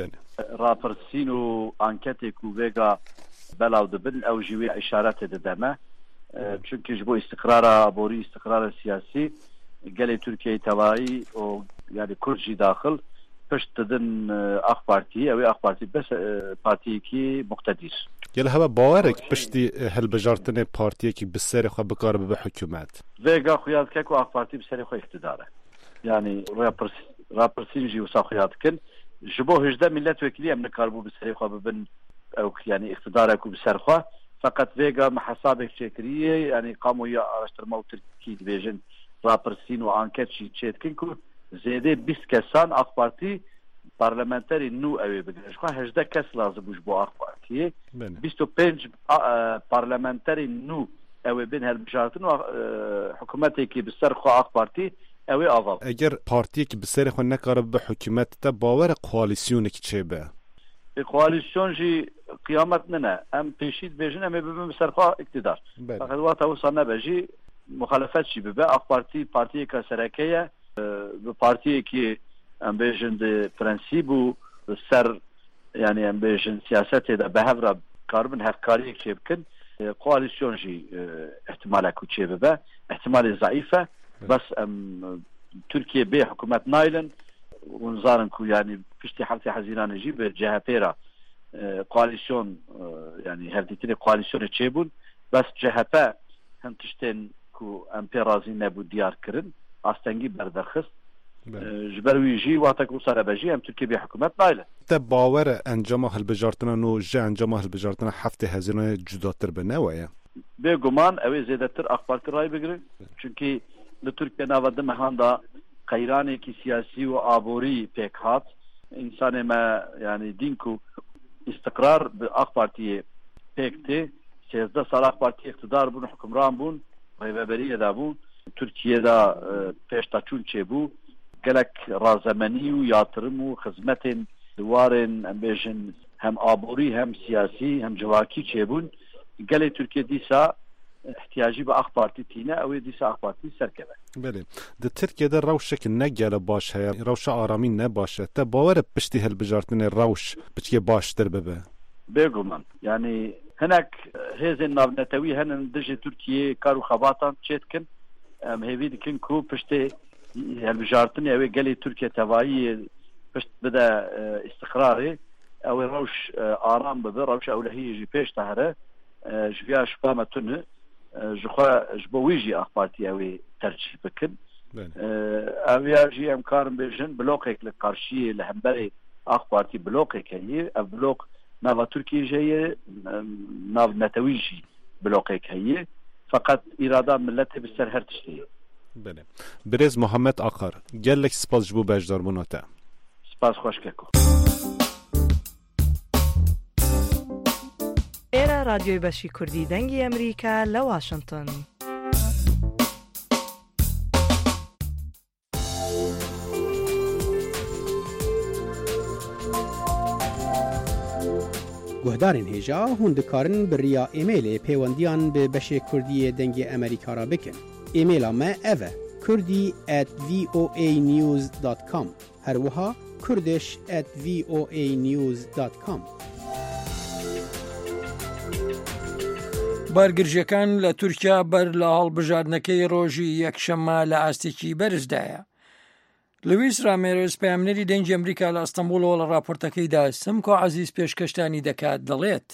S15: ڕاپرسین و ئانکەتێک و vêga بەلاو دەبن ئەو ژیوێ ئیشارەتێ دەدەمە چونکیش بۆ ئیستقرارە بۆری ئیستقرارە سیاسی گەلێ تورکیای تەواوی و یانی کورجی داخل پشت دەدن ئاک پارتی ئەوەی ئاک پارتی بەس پارتیەکی مقتەدیر
S14: گەل هەبە باوەرێک پشتی هەلبژارتنێ پارتیەکی بسەرێ خوا بکارە ببە حکوومەت
S15: vêga خویاد کەک و ئاک پارتی بسەرێ خۆ اقتدارە یانی ڕاپرسینجی وسا خویاد کن ji bo hejde milletvekilî em nikarbû bi serê xwe bibin ew yanî iqtidarek û bi ser xwe feqet vêga me hesabek çêkiriye yanî kamuya araştırma û Tirkî dibêjin rapirsîn û anket jî çêdikin ku zêdê bîst kesan Ak Partî parlamenterê nû ew ê bigire ji xwe hejde kes lazim bû ji bo Ak Partiyê bîst û pênc parlamenterê nû ew ê bin helbijartin û hikûmetekî bi ser xwe Ak Partî ئەوەی ئاوا
S14: ئەگەر پارتیەکی بسەرێ خۆ نەکارە بە حکوومەتتە باوەرە کووالیسیۆنێکی چێ بە
S15: کووالیسیۆنژی قیامەت ننە ئەم پێشید بێژن ئەمێ ببن بەسەرخوا اقتدار فقط واتە وسا نەبەژی مخالفەتشی ببە ئاک پارتی پارتیەکە سەرەکەیە بە پارتیەکی ئەم بێژن پرەنسیب و سەر یعنی ئەم بێژن سیاسەتێدا بە هەڤرا کاربن هەفکاریەک چێ بکن کووالیسیۆنژی احتمالێک و چێ ببە احتمالی ضعیفە بس ام تركيا بي حكومات نايلن ونزارن كو يعني پشتی حالتي حزيران جي به جهه بيرا کواليسيون يعني هرديتني کواليسيون تشيبون بس جهه با هم تشتن كو ام بيرازي نبو ديار كرن استنگي بردرخص جبروي جي واتك وصار بجي ام تركيا بي حكومات نايلن
S14: ته باور انجام هلبجارتنا نو ج انجام هلبجارتنا هفته هزینه جداتر بنوایه
S15: بگمان اوی زیادتر اخ پارتی رای بگیره چونکی لترکیه نواد مهاندا قیرانێکی سیاسی و ئابووری پێک هات ئینسانێمە ینی دینک و ئیستقرار بە ئاک پارتیە پێک تێ سێزدە ساڵ ئاک پارتی اقتدار بوون حکمران بوون ڕێبەرێدا بوون تورکیەدا پێشتاچوون چێبوو gelek razemενî û yatırım û xizmetên diwarên em bêjin hem aborî hem siyasî hem civakî çêbûn gelê Tirkiye dîsa ihtiyacî bi Ak Partî tîne ew ê dîsa Ak Partî serkeve.
S14: Belê di Tirkiyeyê rewşek negele baş heye rewşa aramî ne baş e te bawer e piştî hilbijartinê rewş biçikê baştir bibe.
S15: Bêguman yanî hinek hêzên navnetewî henin dijî Tirkiyeyê kar û xebatan çêdikin em hêvî dikin ku piştê helbijartinê ew ê gelê Tirkiye tevayiyê pişt bide istiqrarê ew ê rewş aram bibe rewşa ewlehiyê jî pêş de here ji vêya şipa me tune ji xwe ji bo wî jî Ak Partî ew ê tercih bikin ew ya jî em karin bêjin blokek li qarşiyê li hemberê Ak Partî blokek heye ev blok nava Tirkiyê jî heye nav netewî jî blokek heye feqet îrada milletê bi ser her tiştê.
S14: Belê Birêz Muhammed Akar gelek spas ji bo bejdarbûna te.
S15: Spas xweş keko.
S16: ئێرە رادیۆی بەشی کوردی دەنگی ئەمریکا لە واشنگتن.
S17: گوهدارên hêja hûn dikarin bi riya êmailê pêwendiyan bi beşê Kurdiyê dengê Amerîka ra bikin. Êmaila me ev e kurdi at voanews dot com هەروەها kurdish at voanews dot com.
S1: بارگرژەکان لە تورکیا بەر لە هەڵبژاردنەکەی ڕۆژی یەکشەممە لە ئاستێکی بەرزدایە. لویس رامێرز پامنەری دەنگی ئەمریکا لە ئەستەمبولەوە لە راپۆرتەکەیدا سمکۆ عەزیز پێشکەشتانی دەکات دەڵێت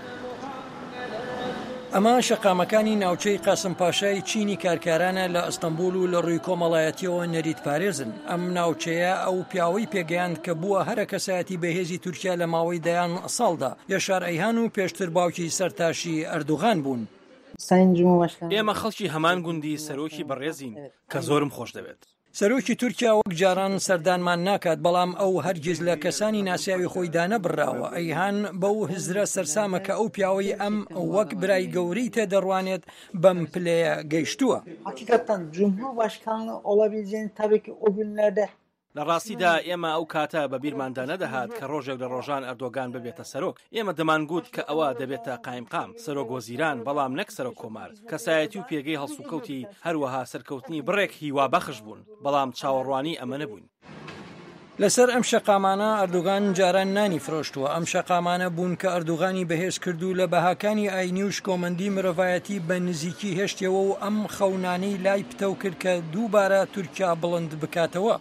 S1: ئەمە شەقامەکانی ناوچەی قاسم پاشای چینی کارکارانە لە ئەستەمبول و لە ڕووی کۆمەڵایەتیەوە نەریت پارێزن. ئەم ناوچەیە ئەو پیاوەی پێگەیاند کە بووە هەرە کەسایەتی بەهێزی تورکیا لە ماوەی دەیان ساڵدا. یەشار ئەیهان و پێشتر باوکی سەرتاشی ئەردوغان بوون.
S18: ئێمە خەڵکی هەمان گوندی سەرۆکی بەڕێزین کە زۆرم خۆش دەوێت.
S1: سەرۆکی تورکیا وەک جاران سەردانمان ناکات، بەڵام ئەو هەرگیز لە کەسانی ناسیاوی خۆی دانەبڕاوە. ئەیهان بەو هزرە سەرسامە کە ئەو پیاوەی ئەم وەک برای گەورەی تێدەڕوانێت بەم پلەیە گەیشتووە.
S19: حقیقەتەن جمهور باشکانە olabileceğini tabii ki o günlerde
S18: لە ڕاستیدا ئێمە ئەو کاتە بە بیرماندا نەدەهات کە ڕۆژێک لە ڕۆژان ئەردۆگان ببێتە سەرۆک. ئێمە دەمانگوت کە ئەوە دەبێتە قایمقام، سەرۆک وەزیران، بەڵام نەک سەرۆک کۆمار. کەسایەتی و پێگەی هەڵسوکەوتی هەروەها سەرکەوتنی بڕێک هیوا بەخش بوون، بەڵام چاوەڕوانی ئەمە نەبوون.
S1: لەسەر ئەم شەقامانە ئەردوغان جاران نانی فرۆشتووە. ئەم شەقامانە بوون کە ئەردوغانی بەهێز کردو لە بەهاکانی ئاینی و شکۆمەندی مرۆڤایەتی بە نزیکی هێشتەوە و ئەم خەونانەی لای پتەو کرد کە دووبارە تورکیا بڵند بکاتەوە.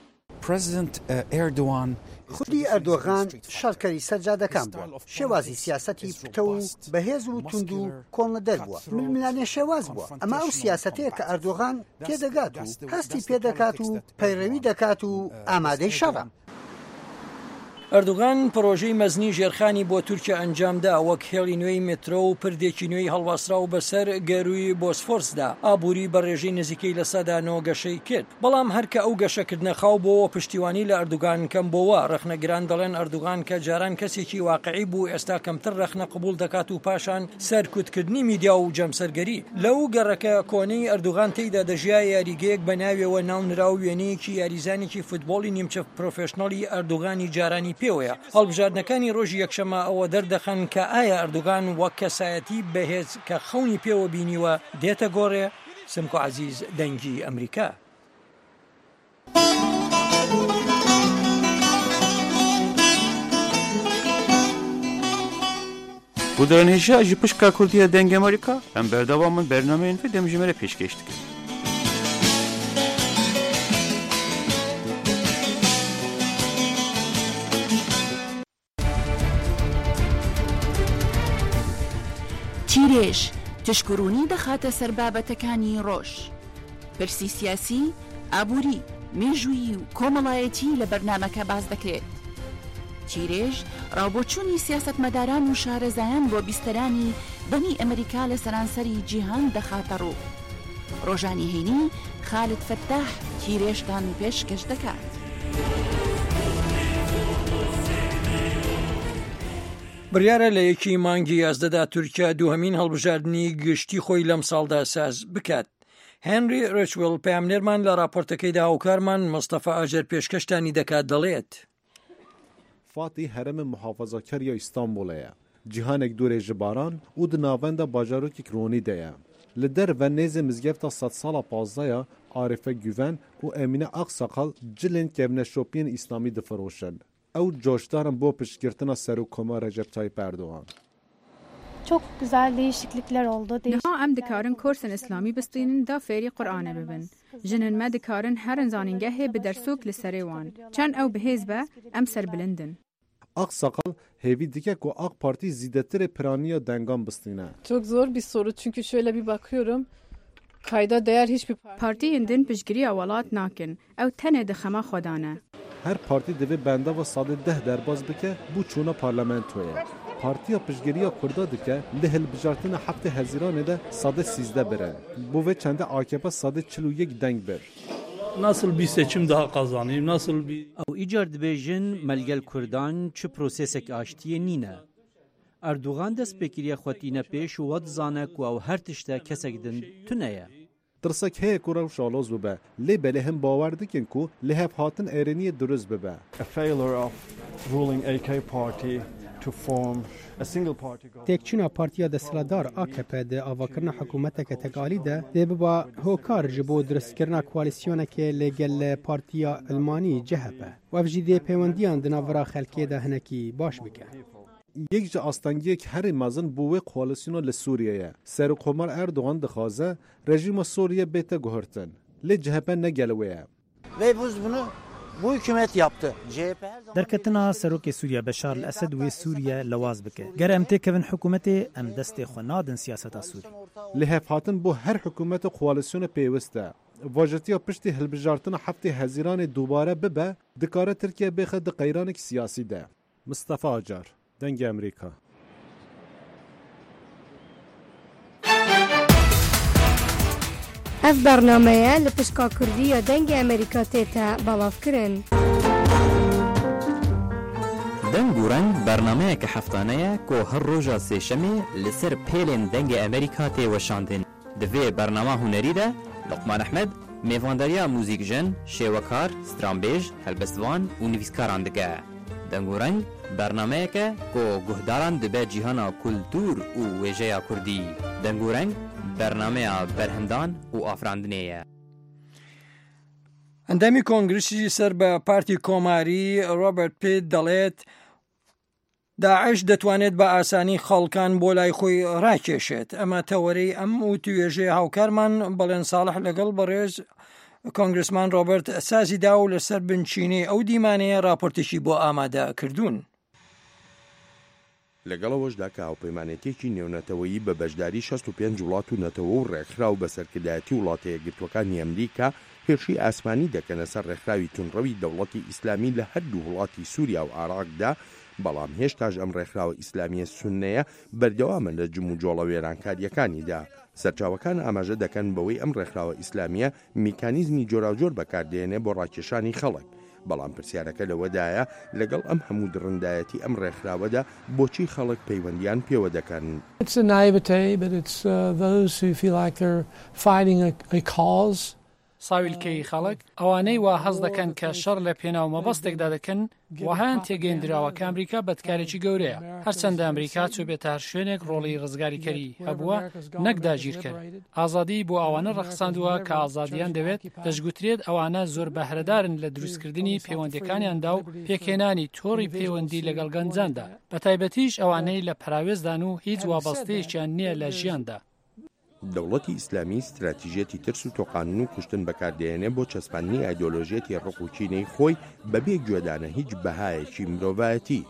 S20: خودی ئەردۆغان شەڕکەری سەرجادەکان بووە. شێوازی سیاسەتی پتە و بەهێز و تونند و کۆڵنەدەر بووە. ململانێ شێواز بووە. ئەمە ئەو سیاسەتەیە کە ئەردۆغان تێدەگات و هەستی پێدەکات و پەیڕەوی دەکات و ئامادەی شەڕە.
S1: ئەردوغان پرۆژەی مەزنی ژێرخانی بۆ تورکیا ئەنجامدا، وەک هێڵی نوێی مترۆ و پردێکی نوێی هەڵواسرا و بەسەر گەروی بۆسفۆرسدا ئابووری بە ڕێژەی نزیکەی لە سەدانەوە گەشەی کرد. بەڵام هەرکە ئەو گەشەکردنە خاو بۆەوە پشتیوانی لە ئەردوغان کەم بۆوە. ڕەخنەگران دەڵێن ئەردوغان کە جاران کەسێکی واقعی بوو، ئێستا کەمتر ڕەخنە قبول دەکات و پاشان سەرکوتکردنی میدیا و جەمسەرگەری. لەو گەڕەکە کۆنەی ئەردوغان تێیدا دەژیا یاریگەیەک بەناویەوە ناونراو وێنەیەکی یاریزانێکی فوتبۆڵی نیمچە پرۆفێشنەڵی ئەردوغانی جارانی پێوەیە. هەڵبژاردنەکانی ڕۆژی یەکشەمە ئەوە دەردەخەن کە ئایا ئەردوغان وەک کەسایەتی بەهێز کە خەونی پێوە بینیوە دێتە گۆڕێ. سمکۆ عەزیز دەنگی ئەمریکا.
S21: Bu dönüşe ji pişka Kurdiya deng Amerika em berdewamın bernameyên ve demjimere pêşkêş dikin.
S2: چیرێژ تشکڕوونی دەخاتە سەر بابەتەکانی ڕۆژ، پرسی سیاسی، ئابووری، مێژووی و کۆمەڵایەتی لە بەرنامەکە باز دەکرێت. چیرێژ ڕاوبۆچوونی سیاسەتمەداران و شارەزایان بۆ بیستەرانی دەنگی ئەمریکا لە سەرانسەری جیهان دەخاتە ڕوو. ڕۆژانی هەینی خالد فەتاح چیرێژتان پێشکەش دەکات.
S1: بڕیارە لە یەکی مانگی یازدەدا تورکیا دووهەمین هەڵبژاردننی گشتی خۆی لەم ساڵدا ساز بکات. هێنری ڕچوەل پامنێرمان لە راپۆرتەکەیدا هاوکارمان مستەفا ئاژەر پێشکەشتانی دەکات دەڵێت
S14: فاتی هەرەمە محافەزەکەریا ئیستانبولەیە جیهانێک دوورێ ji baran û di navenda bajarokê Kronî de ye. Li derve nêzê mizgefta sed sala panzdaya Arife Güven û Emîne Aksakal cilên kevneşopiyên İslamî difiroşin. Ew coşdarin bo piştgirtina Serokoma Recep Tayyip Erdoğan.
S22: Çok güzel değişiklikler oldu.
S3: Niha em dikarin kursên İslamî bistînin da fêrî Qur'anê bibin. Jinên me dikarin herin zanîngehê bi dersûk li serê wan. Çend ew bihêz be, em serbilindin.
S14: Aksakal hêvî dike ku AK Parti zîdetirê piraniya dengan bistîne.
S23: Çok zor bir soru çünkü şöyle bir bakıyorum. Kayda değer hiçbir
S3: partiyên din piştgiriya welat nakin. Ew tenê dixema xwedane.
S14: Her parti divê bendava sadê deh derbas bike bû çûna parlamentoye. Partiya piştgiriya Kurda dike li hilbijartina heftê Hezîranê de sadê sîzde bire. Bu ve çende A K P sadê çil û yek deng bir.
S24: Nasıl bir seçim daha kazanayım, nasıl bir...
S17: Ew îcar dibêjin melgel Kurdan çi prosesek aştiyê nîne. Erdoğan destpêkiriya xwetîne pêş û we dizane ku ew her tişte kesek din tune ye.
S14: Tirsek heye ku rew şaloz bibe. Lê belê him bawer dikin ku li hev hatin êreniyê durust bibe.
S25: A failure of ruling A K party
S5: تێکچوونە پارتیا دەسەڵاتدار ئا کە پێ دە ئاواکردنە حکوومەتێکە تەکالیدە دێ ببە هۆکار ji بۆ دروستکردنا کوالîsyonekê lêgel partiya Almanî C H P û ev jî dê pêwendiyan di navbera xelkê de hinekî baş bike.
S14: یەک ji astangiyek herî mezin bû wê koalîsyona li Sûriyeyê. Serokkomar Erdogan dixwaze rejîma Sûriye bête guhirtin. Lê C H P negel wê ye.
S6: Ve biz bunu bu hükümet yaptı. C H P
S7: derketina serokê Sûriye Beşar el-Esed wê Sûriye lewaz bike. Ger em têkevin hikûmetê em destê xwe nadin siyaseta Sûrî.
S14: Li hevhatin bo her hikûmetê koalîsyona pêwîst e. Vajetiya piştî hilbijartina heftê hezîranê dubare bibe, dikare Tirkiye bêxe di qeyranekî siyasî de. Mustafa Acar, Dengê Amerîka.
S8: ev bernameye li pişka Kurdiya Dengê Amerîka tê te belavkirin.
S25: Deng û Reng bernameyeke heftane ye ku her roja sêşemê li ser pêlên Dengê Amerîka tê weşandin. Di vê bernama hunerî de Luqman Ehmed mêvandariya mûzîkjin, şêwekar, stranbêj, helbestvan û nivîskaran dike. Deng û Reng bernameyeke ku guhdaran dibe cîhana kultûr û wêjeya Kurdî. Deng û Reng bernameya berhemdan û afirandinê ye.
S1: ئەندامی کۆنگرسی سەر بە پارتی کۆماری ڕۆبرت پیت دەڵێت داعش دەتوانێت بە ئاسانی خەڵکان بۆ لای خۆی ڕاکێشێت. ئەمە تەوەرەی ئەم و توێژێ هاوکارمان بەڵێن ساڵح لەگەڵ بەڕێز کۆنگرسمان ڕۆبرت سازی دا و لەسەر بنچینەی ئەو دیمانەیە راپۆرتێکی بۆ ئامادە کردوون.
S26: لەگەڵەوەشدا کە هاوپەیمانێتێکی نێونەتەوەیی بە بەشداری شەست و پێنج وڵات و نەتەوە و ڕێکخرا و بەسەرکردایەتی وڵاتە یەکگرتوەکانی ئەمریکا هێرشی ئاسمانی دەکەنە سەر ڕێکخراوی تونڕەوی دەوڵەتی ئیسلامی لە هەردوو وڵاتی سووریا و عێراقدا، بەڵام هێشتاش ئەم ڕێکخراوە ئیسلامیە سوننەیە بەردەوامە لە جم و جۆڵە وێرانکاریەکانیدا. سەرچاوەکان ئاماژە دەکەن بەوەی ئەم ڕێکخراوە ئیسلامیە میکانیزمی جۆراوجۆر بەکاردێنێ بۆ ڕاکێشانی خەڵک. بەڵام پرسیارەکە لەوەدایە لەگەڵ ئەم هەموو درڕندایەتی ئەم ڕێکخراوەدا بۆچی خەڵک پەیوەندیان پێوە دەکەن.
S27: It's a naivete, but it's uh, those who feel like they're fighting a, a cause.
S28: ساویلکەی خەڵک ئەوانەی وا هەز دەکەن کە شەڕ لە پێناو مەبەستێکدا دەکەن وەهان تێگەیاندراوە کە ئەمریکا بەدکارێکی گەورەیە. هەرچەندە ئەمریکا چوو بێتە هەر شوێنێک ڕۆڵی ڕزگاریکەری هەبووە نەک داگیرکرد. ئازادی بۆ ئەوانە ڕەخساندووە کە ئازادیان دەوێت دەشگوترێت ئەوانە زۆر بەهرەدارن لە دروستکردنی پەیوەندیەکانیاندا و پێکێنانی تۆڕی پەیوەندی لەگەڵ گەنجاندا، بە تایبەتیش ئەوانەی لە پراوێزدان و هیچ وابەستەیەکیان نییە لە ژیاندا.
S26: دەوڵەتی ئیسلامی استراتیژێتی ترس و تۆقانن و کوشتن بەکاردێنێ بۆ چەسپاندنی ئایدۆلۆژیەتی ڕق و کینەی خۆی بەبێ گوێدانە هیچ بەهایەکی مرۆڤایەتی.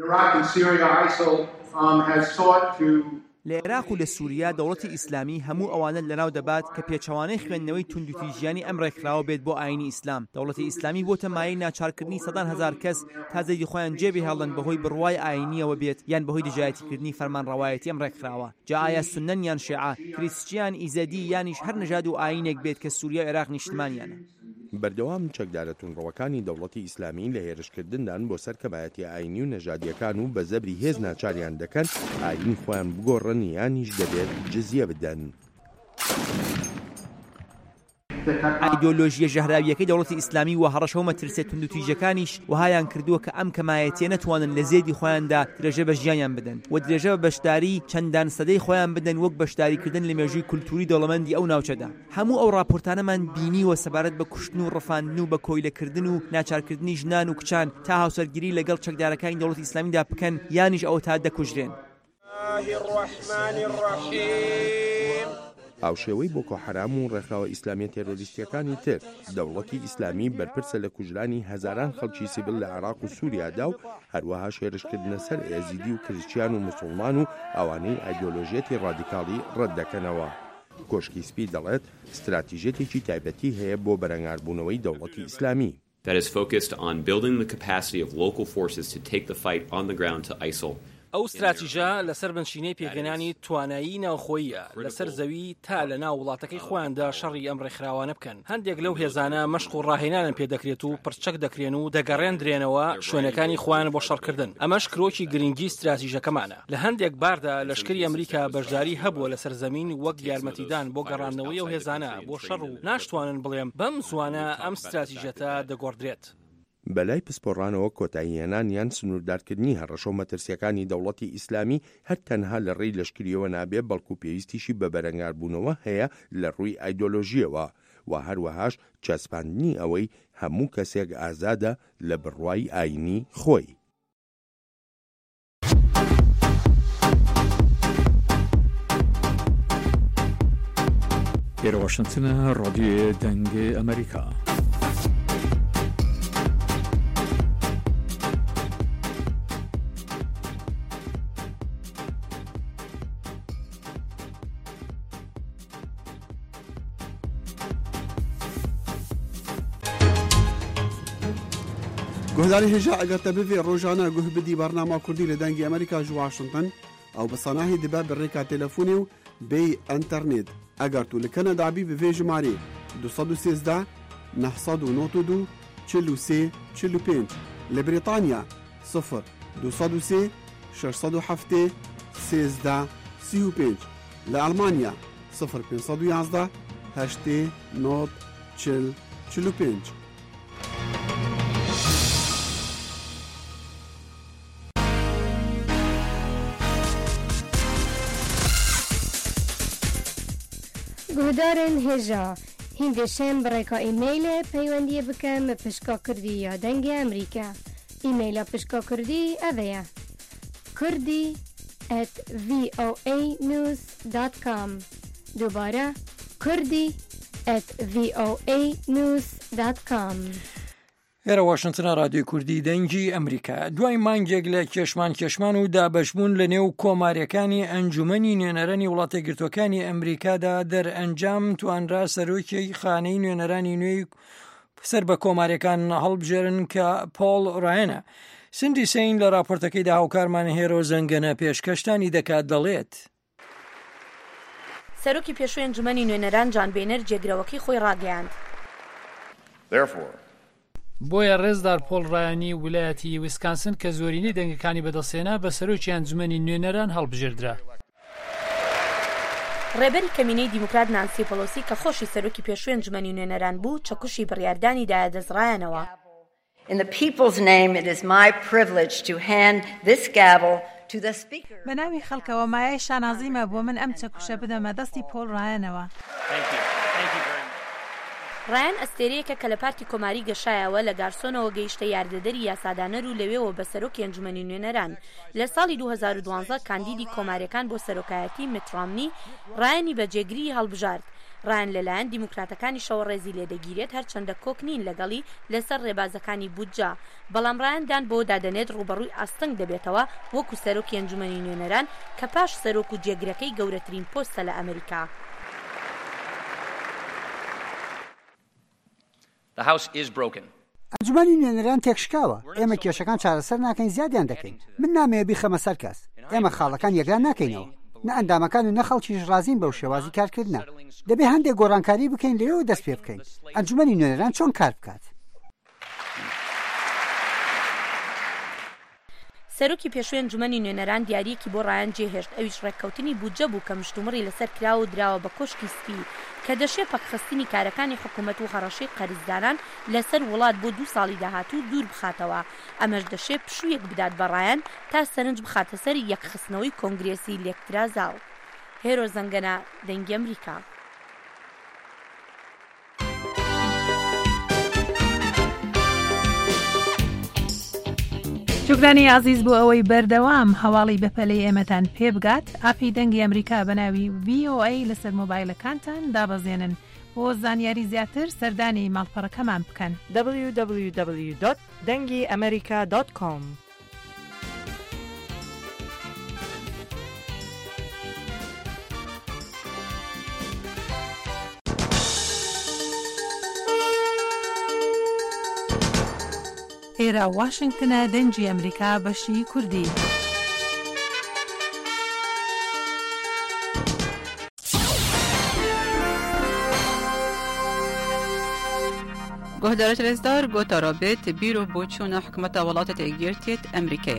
S29: لە عێراق و لە سووریا دەوڵەتی ئیسلامی هەموو ئەوانە لەناو دەبات کە پێچەوانەی خوێندنەوەی توندوتیژیانی ئەم ڕێکخراوە بێت بۆ ئاینی ئیسلام. دەوڵەتی ئیسلامی بۆتە مایەی ناچارکردنی سەدان هەزار کەس تا جێگی خۆیان جێبێ هەڵن بەهۆی بڕوای ئاینیەوە بێت یان بەهۆی دژایەتیکردنی فەرمانڕەوایەتی ئەم ڕێکخراوە. جا ئایا سونەن یان شیعە، کریسچیان، ئیزەدی یانیش هەر نەژاد و ئاینێک بێت کە سووریا و عێراق نیشتمانیانە.
S26: بەردەوام چەکدارە تونڕەوەکانی دەوڵەتی ئیسلامی لە هێرشکردندان بۆ سەر کەمایەتی ئاینی و نەژادیەکان و بە زەبری هێز ناچاریان دەکەن ئاینی خۆیان بگۆڕن یانیش دەبێت جزیە بدەن.
S29: ئایدۆلۆژیە ژەهراویەکەی دەوڵەتی ئیسلامی و هەڕەشە و مەترسێت توندوتیژەکانیش وهایان کردووە کە ئەم کەمایەتیە نەتوانن لە زێدی خۆیاندا درێژە بە ژیانیان بدەن و درێژە بە بەشداری چەندان سەدەی خۆیان بدەن وەک بەشداریکردن لە مێژووی کولتوری دەوڵەمەندی ئەو ناوچەدا. هەموو ئەو راپۆرتانەمان بینیوە سەبارەت بە کوشتن و ڕەفاندن و بە کۆیلەکردن و ناچارکردنی ژنان و کچان تا هاوسەرگیری لەگەڵ چەکدارەکانی دەوڵەتی ئیسلامیدا بکەن یانیش ئەوە تا دەکوژرێن.
S26: ئاوشێوەی بۆ کۆحرام و ڕێکخراوە ئیسلامی تێرۆریستیەکانی تر دەوڵەتی ئیسلامی بەرپرسە لە کوژرانی هەزاران خەڵکی سیڤیل لە عێراق و سووریادا و هەروەها شێرشکردنە سەر ئێزیدی و کریسچیان و موسڵمان و ئەوانەی ئایدۆلۆژیەتی ڕادیکاڵی ڕەت دەکەنەوە. کۆشکی سپی دەڵێت استراتیژێتێکی تایبەتی هەیە بۆ بەرەنگاربوونەوەی دەوڵەتی ئیسلامی.
S30: That is focused on building the capacity of local forces to take the fight on the ground to ISIL.
S18: ئەو استراتیژە لەسەر بنشینەی پێگەنانی توانایی ناوخۆییە لەسەر زەوی تا لە ناو وڵاتەکەی خۆیاندا شەڕی ئەم ڕێکخراوانە بکەن. هەندێک لەو هێزانە مەشق و ڕاهێنانن پێدەکرێت و پرچەک دەکرێن و دەگەڕێن درێنەوە شوێنەکانی خۆیان بۆ شەڕکردن. ئەمەش کرۆکی گرنگی استراتیژەکەمانە. لە هەندێک باردا لەشکری ئەمریکا بەشداری هەبووە لەسەر زەمین وەک یارمەتیدان بۆ گەڕاندنەوەی ئەو هێزانە بۆ شەڕ و ناشتوانن بڵێم بەم زوانە ئەم استراتیژەتە دەگۆڕدرێت.
S26: بەلای پسپۆڕانەوە کۆتاییهێنان یان سنووردارکردنی هەڕەشە و مەترسیەکانی دەوڵەتی ئیسلامی هەر تەنها لە ڕێی لەشکریەوە نابێ بەڵکو پێویستیشی بە بەرەنگاربوونەوە هەیە لە ڕووی ئایدۆلۆژیەوە و هەروەهاش چەسپاندنی ئەوەی هەموو کەسێک ئازادە لە بڕوای ئاینی خۆی.
S4: ئێرە واشنگتنە ڕادیۆ دەنگی ئەمریکا.
S9: گۆداری هێژا ئەگەرتە بێ ڕۆژانە گوه بدی بەرنامە کوردی لە دەنگی ئەمریکا ژ واشنگتن ئەو بەسەناهی دەبە بڕێکا تەلەفۆنی و بێ ئەنتەرنێت ئەگەر تو لە کەنەدابی بڤێ ژمارە دو سەد و سێزدە نە سەد و نۆ و دو چل و سێ چل و پێنج لە بریتانیا سفر دو سەد و سێ شەش سەد و هەفتێ سێزدە سی و پێنج لە ئەڵمانیا سفر پێنج سەد و یازدە هەشتێ نۆ چل چل و پێنج.
S8: گهدارن هێژا هیندێشێن بڕێکا ئیمەیلێ پەیوەندیە بکەم بە پشکا کوردی یا دەنگی ئەمریکا. ئیمەیلە پشکا کوردی ئەvەیە کوردی ئەت ڤی ئۆ ئەی نیوز دات کۆم. دووبارە کوردی ئەت ڤی ئۆ ئەی نیوز دات کۆم.
S1: ئێرە واشنگتنە ڕادیۆی کوردی دەنگی ئەمریکا. دوای مانگێک لە کێشمان کێشمان و دابەشبوون لە نێو کۆماریەکانی ئەنجومەنی نوێنەرانی وڵاتە گرتوەکانی ئەمریکادا دەرئەنجام توانرا سەرۆکی خانەی نوێنەرانی نوێی سەر بە کۆماریەکان هەڵبژێرن کە پۆڵ ڕایەنە. سندی سین لە راپۆرتەکەیدا هاوکارمان هێرۆ زەنگەنە پێشکەشتانی دەکات دەڵێت
S10: سەرۆکی پێشووی ئەنجومەنی نوێنەران جان بێنەر جێگرەوەکەی خۆی ڕاگەیاند.
S28: بۆیە ڕێزدار پۆڵ ڕایانی ویلایەتی ویسکانسن کە زۆرینەی دەنگەکانی بەدەستێنا بە سەرۆکی ئەنجومەنی نوێنەران هەڵبژێردرا.
S10: ڕێبەری کەمینەی دیموکرات نانسی پەلۆسی کە خۆشی سەرۆکی پێشووی ئەنجومەنی نوێنەران بوو چەکوشی بڕیاردانیدایە دەستڕایەنەوە.
S11: In the people's name, it is my privilege to hand this gavel to the speaker.
S12: بە ناوی خەڵکەوە مایەی شانازیمە بۆ من ئەم چەکوشە بدەمە دەستی پۆڵ ڕایەنەوە.
S10: ڕایان ئەستێرەیەکە کە لە پارتی کۆماری گەشایەوە لە گارسۆنەوە گەیشتە یاردەدەری یاسادانەر و لەوێەوە بە سەرۆکی ئەنجومەنی نوێنەران. لە ساڵی دوو هەزار و دوانزە کاندیدی کۆماریەکان بۆ سەرۆکایەتی میتڕامنی ڕایانی بە جێگری هەڵبژارد. ڕایان لەلایەن دیموکراتەکانی شەوەڕێزی لێدەگیرێت هەرچەندە کۆک نین لەگەڵی لەسەر ڕێبازەکانی بودجا، بەڵام ڕایاندان بۆ دادەنێت ڕوبەڕووی ئاستەنگ دەبێتەوە وەکو سەرۆکی ئەنجومەنی نوێنەران کە پاش سەرۆک و جێگرەکەی گەورەترین پۆستە لە ئەمریکا.
S13: ئەنجومەنی نوێنەران تێکشکاوە. ئێمە کێشەکان چارەسەر ناکەین، زیادیان دەکەین. من نامەیە بیخەمە سەر کەس. ئێمە خاڵەکان یەکلان ناکەینەوە. نە ئەندامەکان و نە خەڵکیش ڕازین بەو شێوازی کارکردنە. دەبێ هەندێک گۆڕانکاری بکەین لەوێ دەست پێ بکەین. ئەنجومەنی نوێنەران چۆن کار بکات؟
S10: سەرۆکی پێشووی ئەنجومەنی نوێنەران دیاریەکی بۆ ڕایان جێهێشت، ئەویش ڕێککەوتنی بودجە بوو کە مشتومڕی لەسەر کراوە و دراوە بە کۆشکی سپی کە دەشێ پەکخستنی کارەکانی حکوومەت و هەڕەشەی قەرزداران لەسەر وڵات بۆ دوو ساڵی داهاتوو دوور بخاتەوە. ئەمەش دەشێ پشوویەک بدات بە ڕایان تا سەرنج بخاتە سەر یەکخستنەوەی کۆنگرێسی لێکترازاو. هێرۆ زەنگەنە دەنگی ئەمریکا.
S12: جوگرانی عزیز بۆ ئەوەی بەردەوام هەواڵی بەپەلەی ئێمەتان پێ بگات، ئاپی دەنگی ئەمریکا بە ناوی ڤی ئۆ ئەی لەسەر مۆبایلەکانتان دابەزێنن. بۆ زانیاری زیاتر سەردانی ماڵپەڕەکەمان بکەن
S15: دبلیو دبلیو دبلیو دۆت دەنگی ئەمریکا دۆت کۆم.
S12: ئێرە واشنگتنە دەنگی ئەمریکا بەشی کوردی.
S2: گۆهدارە ڕێزدار گۆتە ڕابێت بیرۆ بۆ چوونە حکومەتە وڵاتە تێگەیشتێت ئەمریکایە.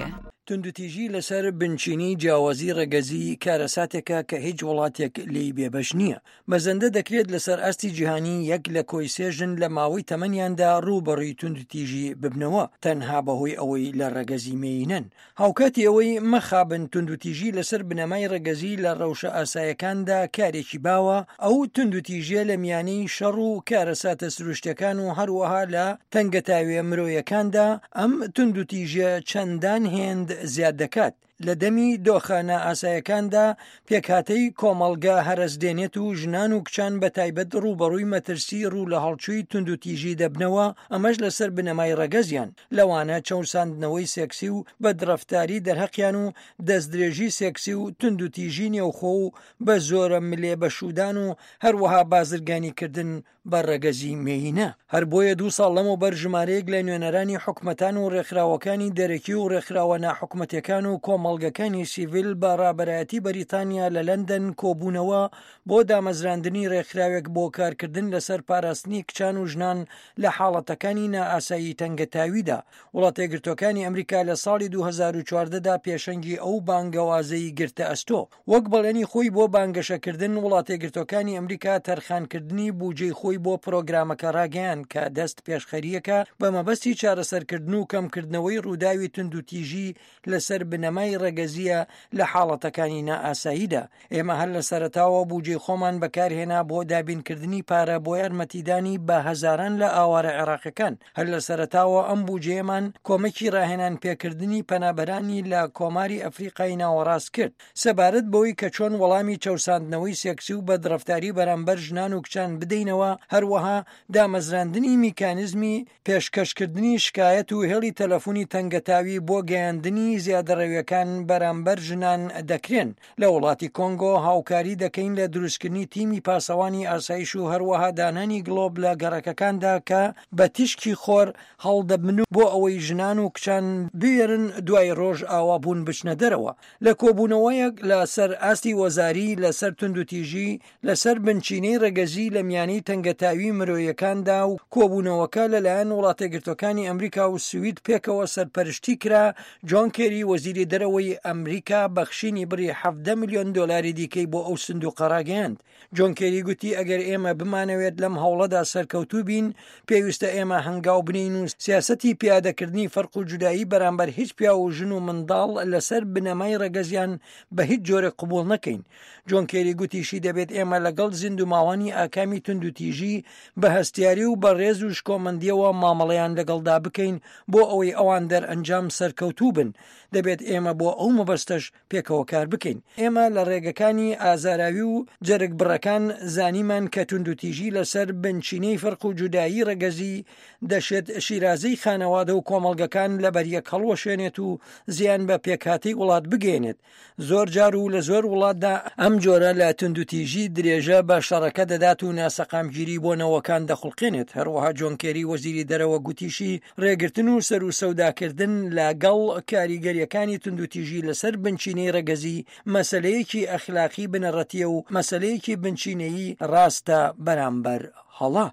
S1: توندوتیژی لەسەر بنچینی جیاوازی ڕێگەزی کارەساتێکە کە هیچ وڵاتێک لێی بێبەش نییە. بەزەندە دەکرێت لەسەر ئاستی جیهانی یەک لە کۆی سێژن لە ماوەی تەمەنیاندا ڕووبەڕووی توندوتیژی ببنەوە تەنها بەهۆی ئەوەی لە ڕێگەزی مێینەن. هاوکاتی ئەوەی مەخابن توندوتیژی لەسەر بنەمای ڕێگەزی لە ڕەوشە ئاسایەکاندا کارێکی باوە، ئەو توندوتیژیە لە میانەی شەڕ و کارەساتە سروشتەکان و هەروەها لە تەنگەتاوێ مرۆیەکاندا ئەم توندوتیژە چەندان هێند زیاد دەکات. لە دەمی دۆخانە ئاسایەکاندا پێکهاتەی کۆمەڵگا هەرسدێنێت و ژنان و کچان بە تایبەت ڕوبەڕووی مەترسی ڕوو لە هەڵچووی توندوتیژی دەبنەوە، ئەمەش لەسەر بنەمای ڕێگەزیان. لەوانە چەساندنەوەی سێکسی و بەدرەفتاری دەرهەقیان و دەستدرێژی سێکسی و توندوتیژی نێوخۆ و بە زۆرە ملێ بەشودان و هەروەها بازرگانیکردن بە ڕێگەزی مێینە. هەر بۆیە دوو ساڵ لەمەوبەر ژمارەیەک لە نوێنەرانی حکومەتان و ڕێکخراوەکانی دەرەکی و ڕێکخراوە ناحکومەتەکان و کۆمەڵگەکانی سیڤیل بە ڕابەرایەتی بەریتانیا لە لەندەن کۆبوونەوە بۆ دامەزراندنی ڕێکخراوێک بۆ کارکردن لەسەر پاراستنی کچان و ژنان لە حاڵەتەکانی نائاسایی تەنگەتاویدا. وڵاتە یەکگرتووەکانی ئەمریکا لە ساڵی دوو هەزار و چواردەدا پێشەنگی ئەو بانگەوازەی گرتە ئەستۆ. وەک بەڵێنی خۆی بۆ بانگەشەکردن، وڵاتە یەکگرتووەکانی ئەمریکا تەرخانکردنی بوجەی خۆی بۆ پرۆگرامەکە ڕاگەیان کە دەست پێشخەریەکە بە مەبەستی چارەسەرکردن و کەمکردنەوەی ڕووداوی توندوتیژی لەسەر بنەمای ڕێگەزیە لە حاڵەتەکانی نائاساییدا. ئێمە هەر لە سەرەتاوە بوجەی خۆمان بەکارهێنا بۆ دابینکردنی پارە بۆ یارمەتیدانی بە هەزاران لە ئاوارە عێراقیەکان. هەر لە سەرەتاوە ئەم بوجەیەمان کۆمەکی ڕاهێنان پێکردنی پەنابەرانی لە کۆماری ئەفریقای ناوەڕاست کرد. سەبارەت بەوەی کە چۆن وەڵامی چەساندنەوەی سێکسی و بەدرەفتاری بەرامبەر ژنان و کچان بدەینەوە، هەروەها دامەزراندنی میکانیزمی پێشکەشکردنی شکایەت و هێڵی تەلەفۆنی تەنگەتاوی بۆ گەیاندنی زیادەڕەویەکان بەرامبەر ژنان دەکرێن. لە وڵاتی کۆنگۆ هاوکاری دەکەین لە دروستکردنی تیمی پاسەوانی ئاسایش و هەروەها دانانی گلۆب لە گەڕەکەکاندا کە بە تیشکی خۆر هەڵدەبن بۆ ئەوەی ژنان و کچان بێرن دوای ڕۆژ ئاوابوون بچنە دەرەوە. لە کۆبوونەوەیەک لەسەر ئاستی وەزاری لەسەر توندوتیژی لەسەر بنچینەی ڕێگەزی لە میانەی تەنگەتاوی مرۆیەکاندا و کۆبوونەوەکە لەلایەن وڵاتە یەکگرتووەکانی ئەمریکا و سوید پێکەوە سەرپەرشتی کرا. جۆن کێری وەزیری دەرەوەی ئەمریکا بەخشینی بڕی حەڤدە میلیۆن دۆلاری دیکەی بۆ ئەو سندوقە ڕاگەیاند. جۆن کێری گوتی ئەگەر ئێمە بمانەوێت لەم هەوڵەدا سەرکەوتوو بین، پێویستە ئێمە هەنگاو بنین و سیاسەتی پیادەکردنی فەرق و جودایی بەرامبەر هیچ پیا و ژن و منداڵ لەسەر بنەمای ڕێگەزیان بە هیچ جۆرە قبول نەکەین. جۆن کێری گوتیشی دەبێت ئێمە لەگەڵ زیندوماوانی ئاکامی توندوتیژی بە هەستیاری و بە ڕێز و شکۆمەندیەوە مامەڵەیان لەگەڵدا بکەین بۆ ئەوەی ئەوان دەرئەنجام سەرکەوتوو بن. دەبێت ئێمە بۆ ئەو مەبەستەش پێکەوە کار بکەین. ئێمە لە ڕێگەکانی ئازاراوی و جەرگ بڕەکان زانیمان کە توندوتیژی لەسەر بنچینەی فەرق و جودایی ڕێگەزی دەشێت شیرازەی خانەوادە و کۆمەڵگەکان لە بەریەک هەڵوەشێنێت و زیان بە پێکهاتەی وڵات بگەێنێت. زۆر جار و لە زۆر وڵاتدا ئەم جۆرە لە توندوتیژی درێژە بە شەڕەکە دەدات و ناسەقامگیری بۆ نەوەکان دەخڵقێنێت. هەروەها جۆن کێری وەزیری دەرەوە گوتیشی ڕێگرتن و سەر و سەوداکردن لەگەڵ کاریگەریەکانی توندوتیژی لەسەر بنچینەی ڕێگەزی مەسەلەیەکی ئەخلاقی بنەڕەتیە و مەسەلەیەکی بنچینەیی ڕاستە بەرامبەر هەڵا.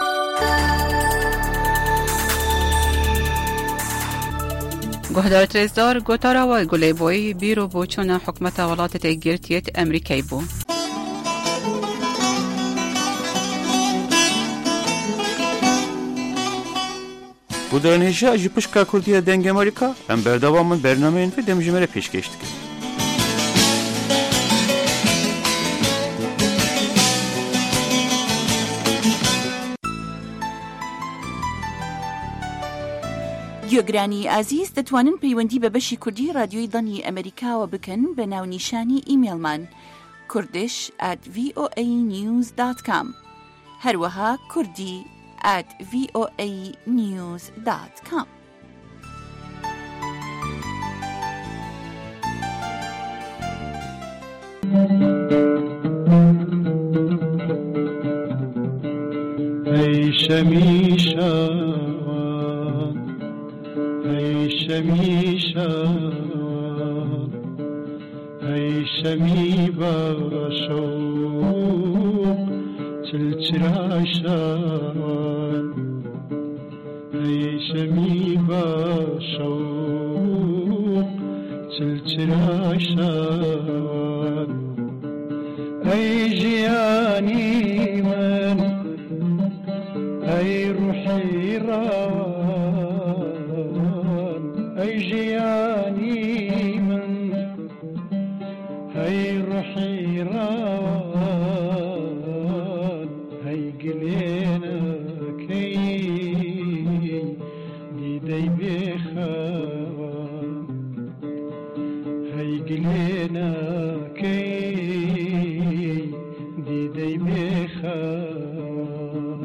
S2: گۆهدار ترێزدار گۆتاراوە گولەیبۆی بیرۆ بۆ چۆنە حکومەتە وڵاتە تێگرتیێت ئەمریکای بوو.
S3: Bu dönüşe ji pişka Kurdiya deng Amerika em berdewamın bernameyên ve demjimere pêşkêş dikin.
S2: گوێگرانی ئازیز دەتوانن پەیوەندی بە بەشی کوردی رادیۆی دڵی ئەمریکاوە بکەن بە ناونیشانی ئیمێلمان kurdish at v o a news dot com هەروەها کوردی at v o a news dot com.
S5: ای شمیشا ای شمیشا ای شمی باشو چلچراشان ای شمی باشو چلچلای شەوان ئەی ژیانی من ئەی ڕوحی ڕەوان ئەی ژیانی من ئەی ڕوحی ڕەوان ئەی گلێنەکەی دیدەی بێخەوان ئەی گلێنەکەی دیدەی بێخەوان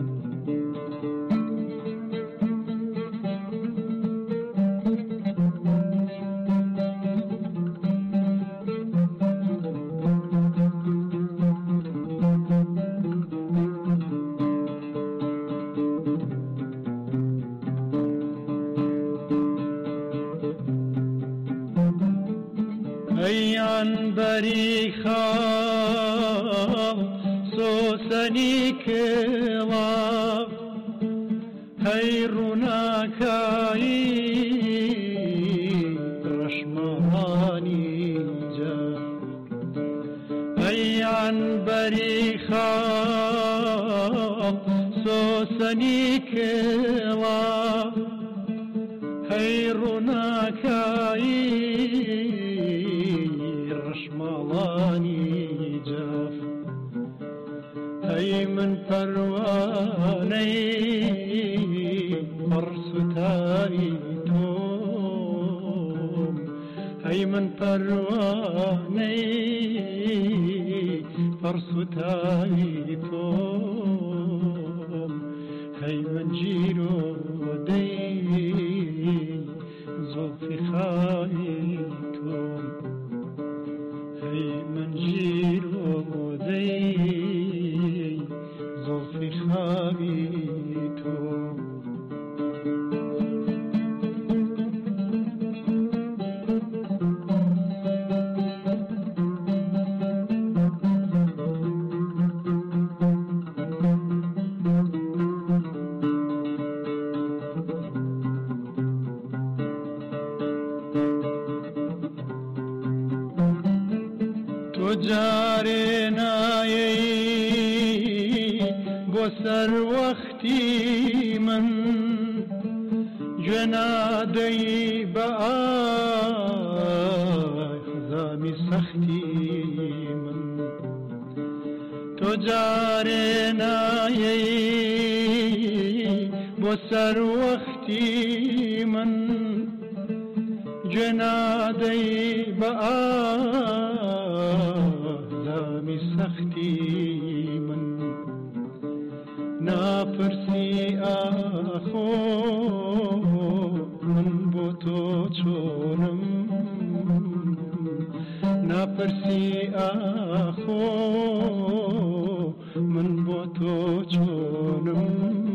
S5: عنبری خام سوسنی کلاف هی روناکایی رشمانی جا هی عنبری خام سوسنی کلاف هی روناکایی رشمالانی جاف هی من پروانهی پرسوتایی توم هی من پروانهی پرسوتایی توم هی من جیرو دی زلفی خواهی توم هی من جیرو دی زلفی خواهی توم جاري نايي بوسر وقتي من جنادي بآي خزامي سختي من تجاري نايي بوسر وقتي من جنادي بآي سختی من نپرسی آخو من بو تو چونم نپرسی آخو من بو تو چونم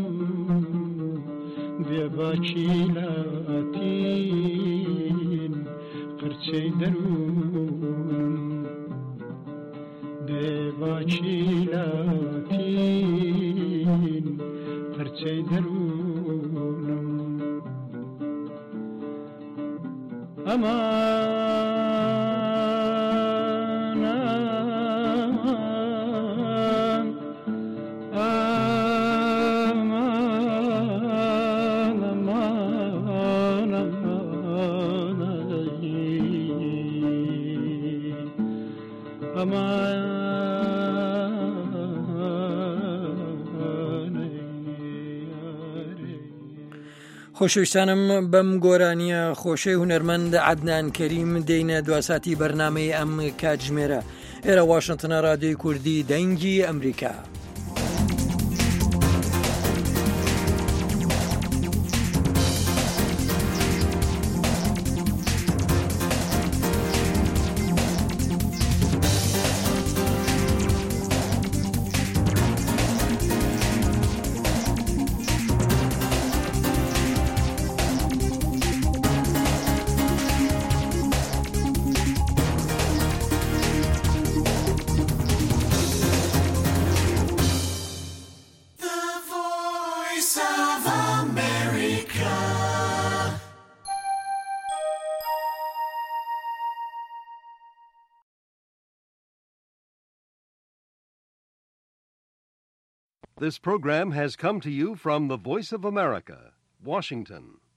S5: بیباچی لاتین قرچه درونم باچیلاتین پرچه درونم امان امان امان امان امان امان
S1: خۆشەویستانم بەم گۆرانیە خۆشەی هونەرمەند عەدنان کەریم دێینە دواساتی بەرنامەی ئەم کاتژمێرە ئێرە واشنتنە ڕادیۆی کوردی دەنگی ئەمریکا.
S6: This program has come to you from the Voice of America, Washington.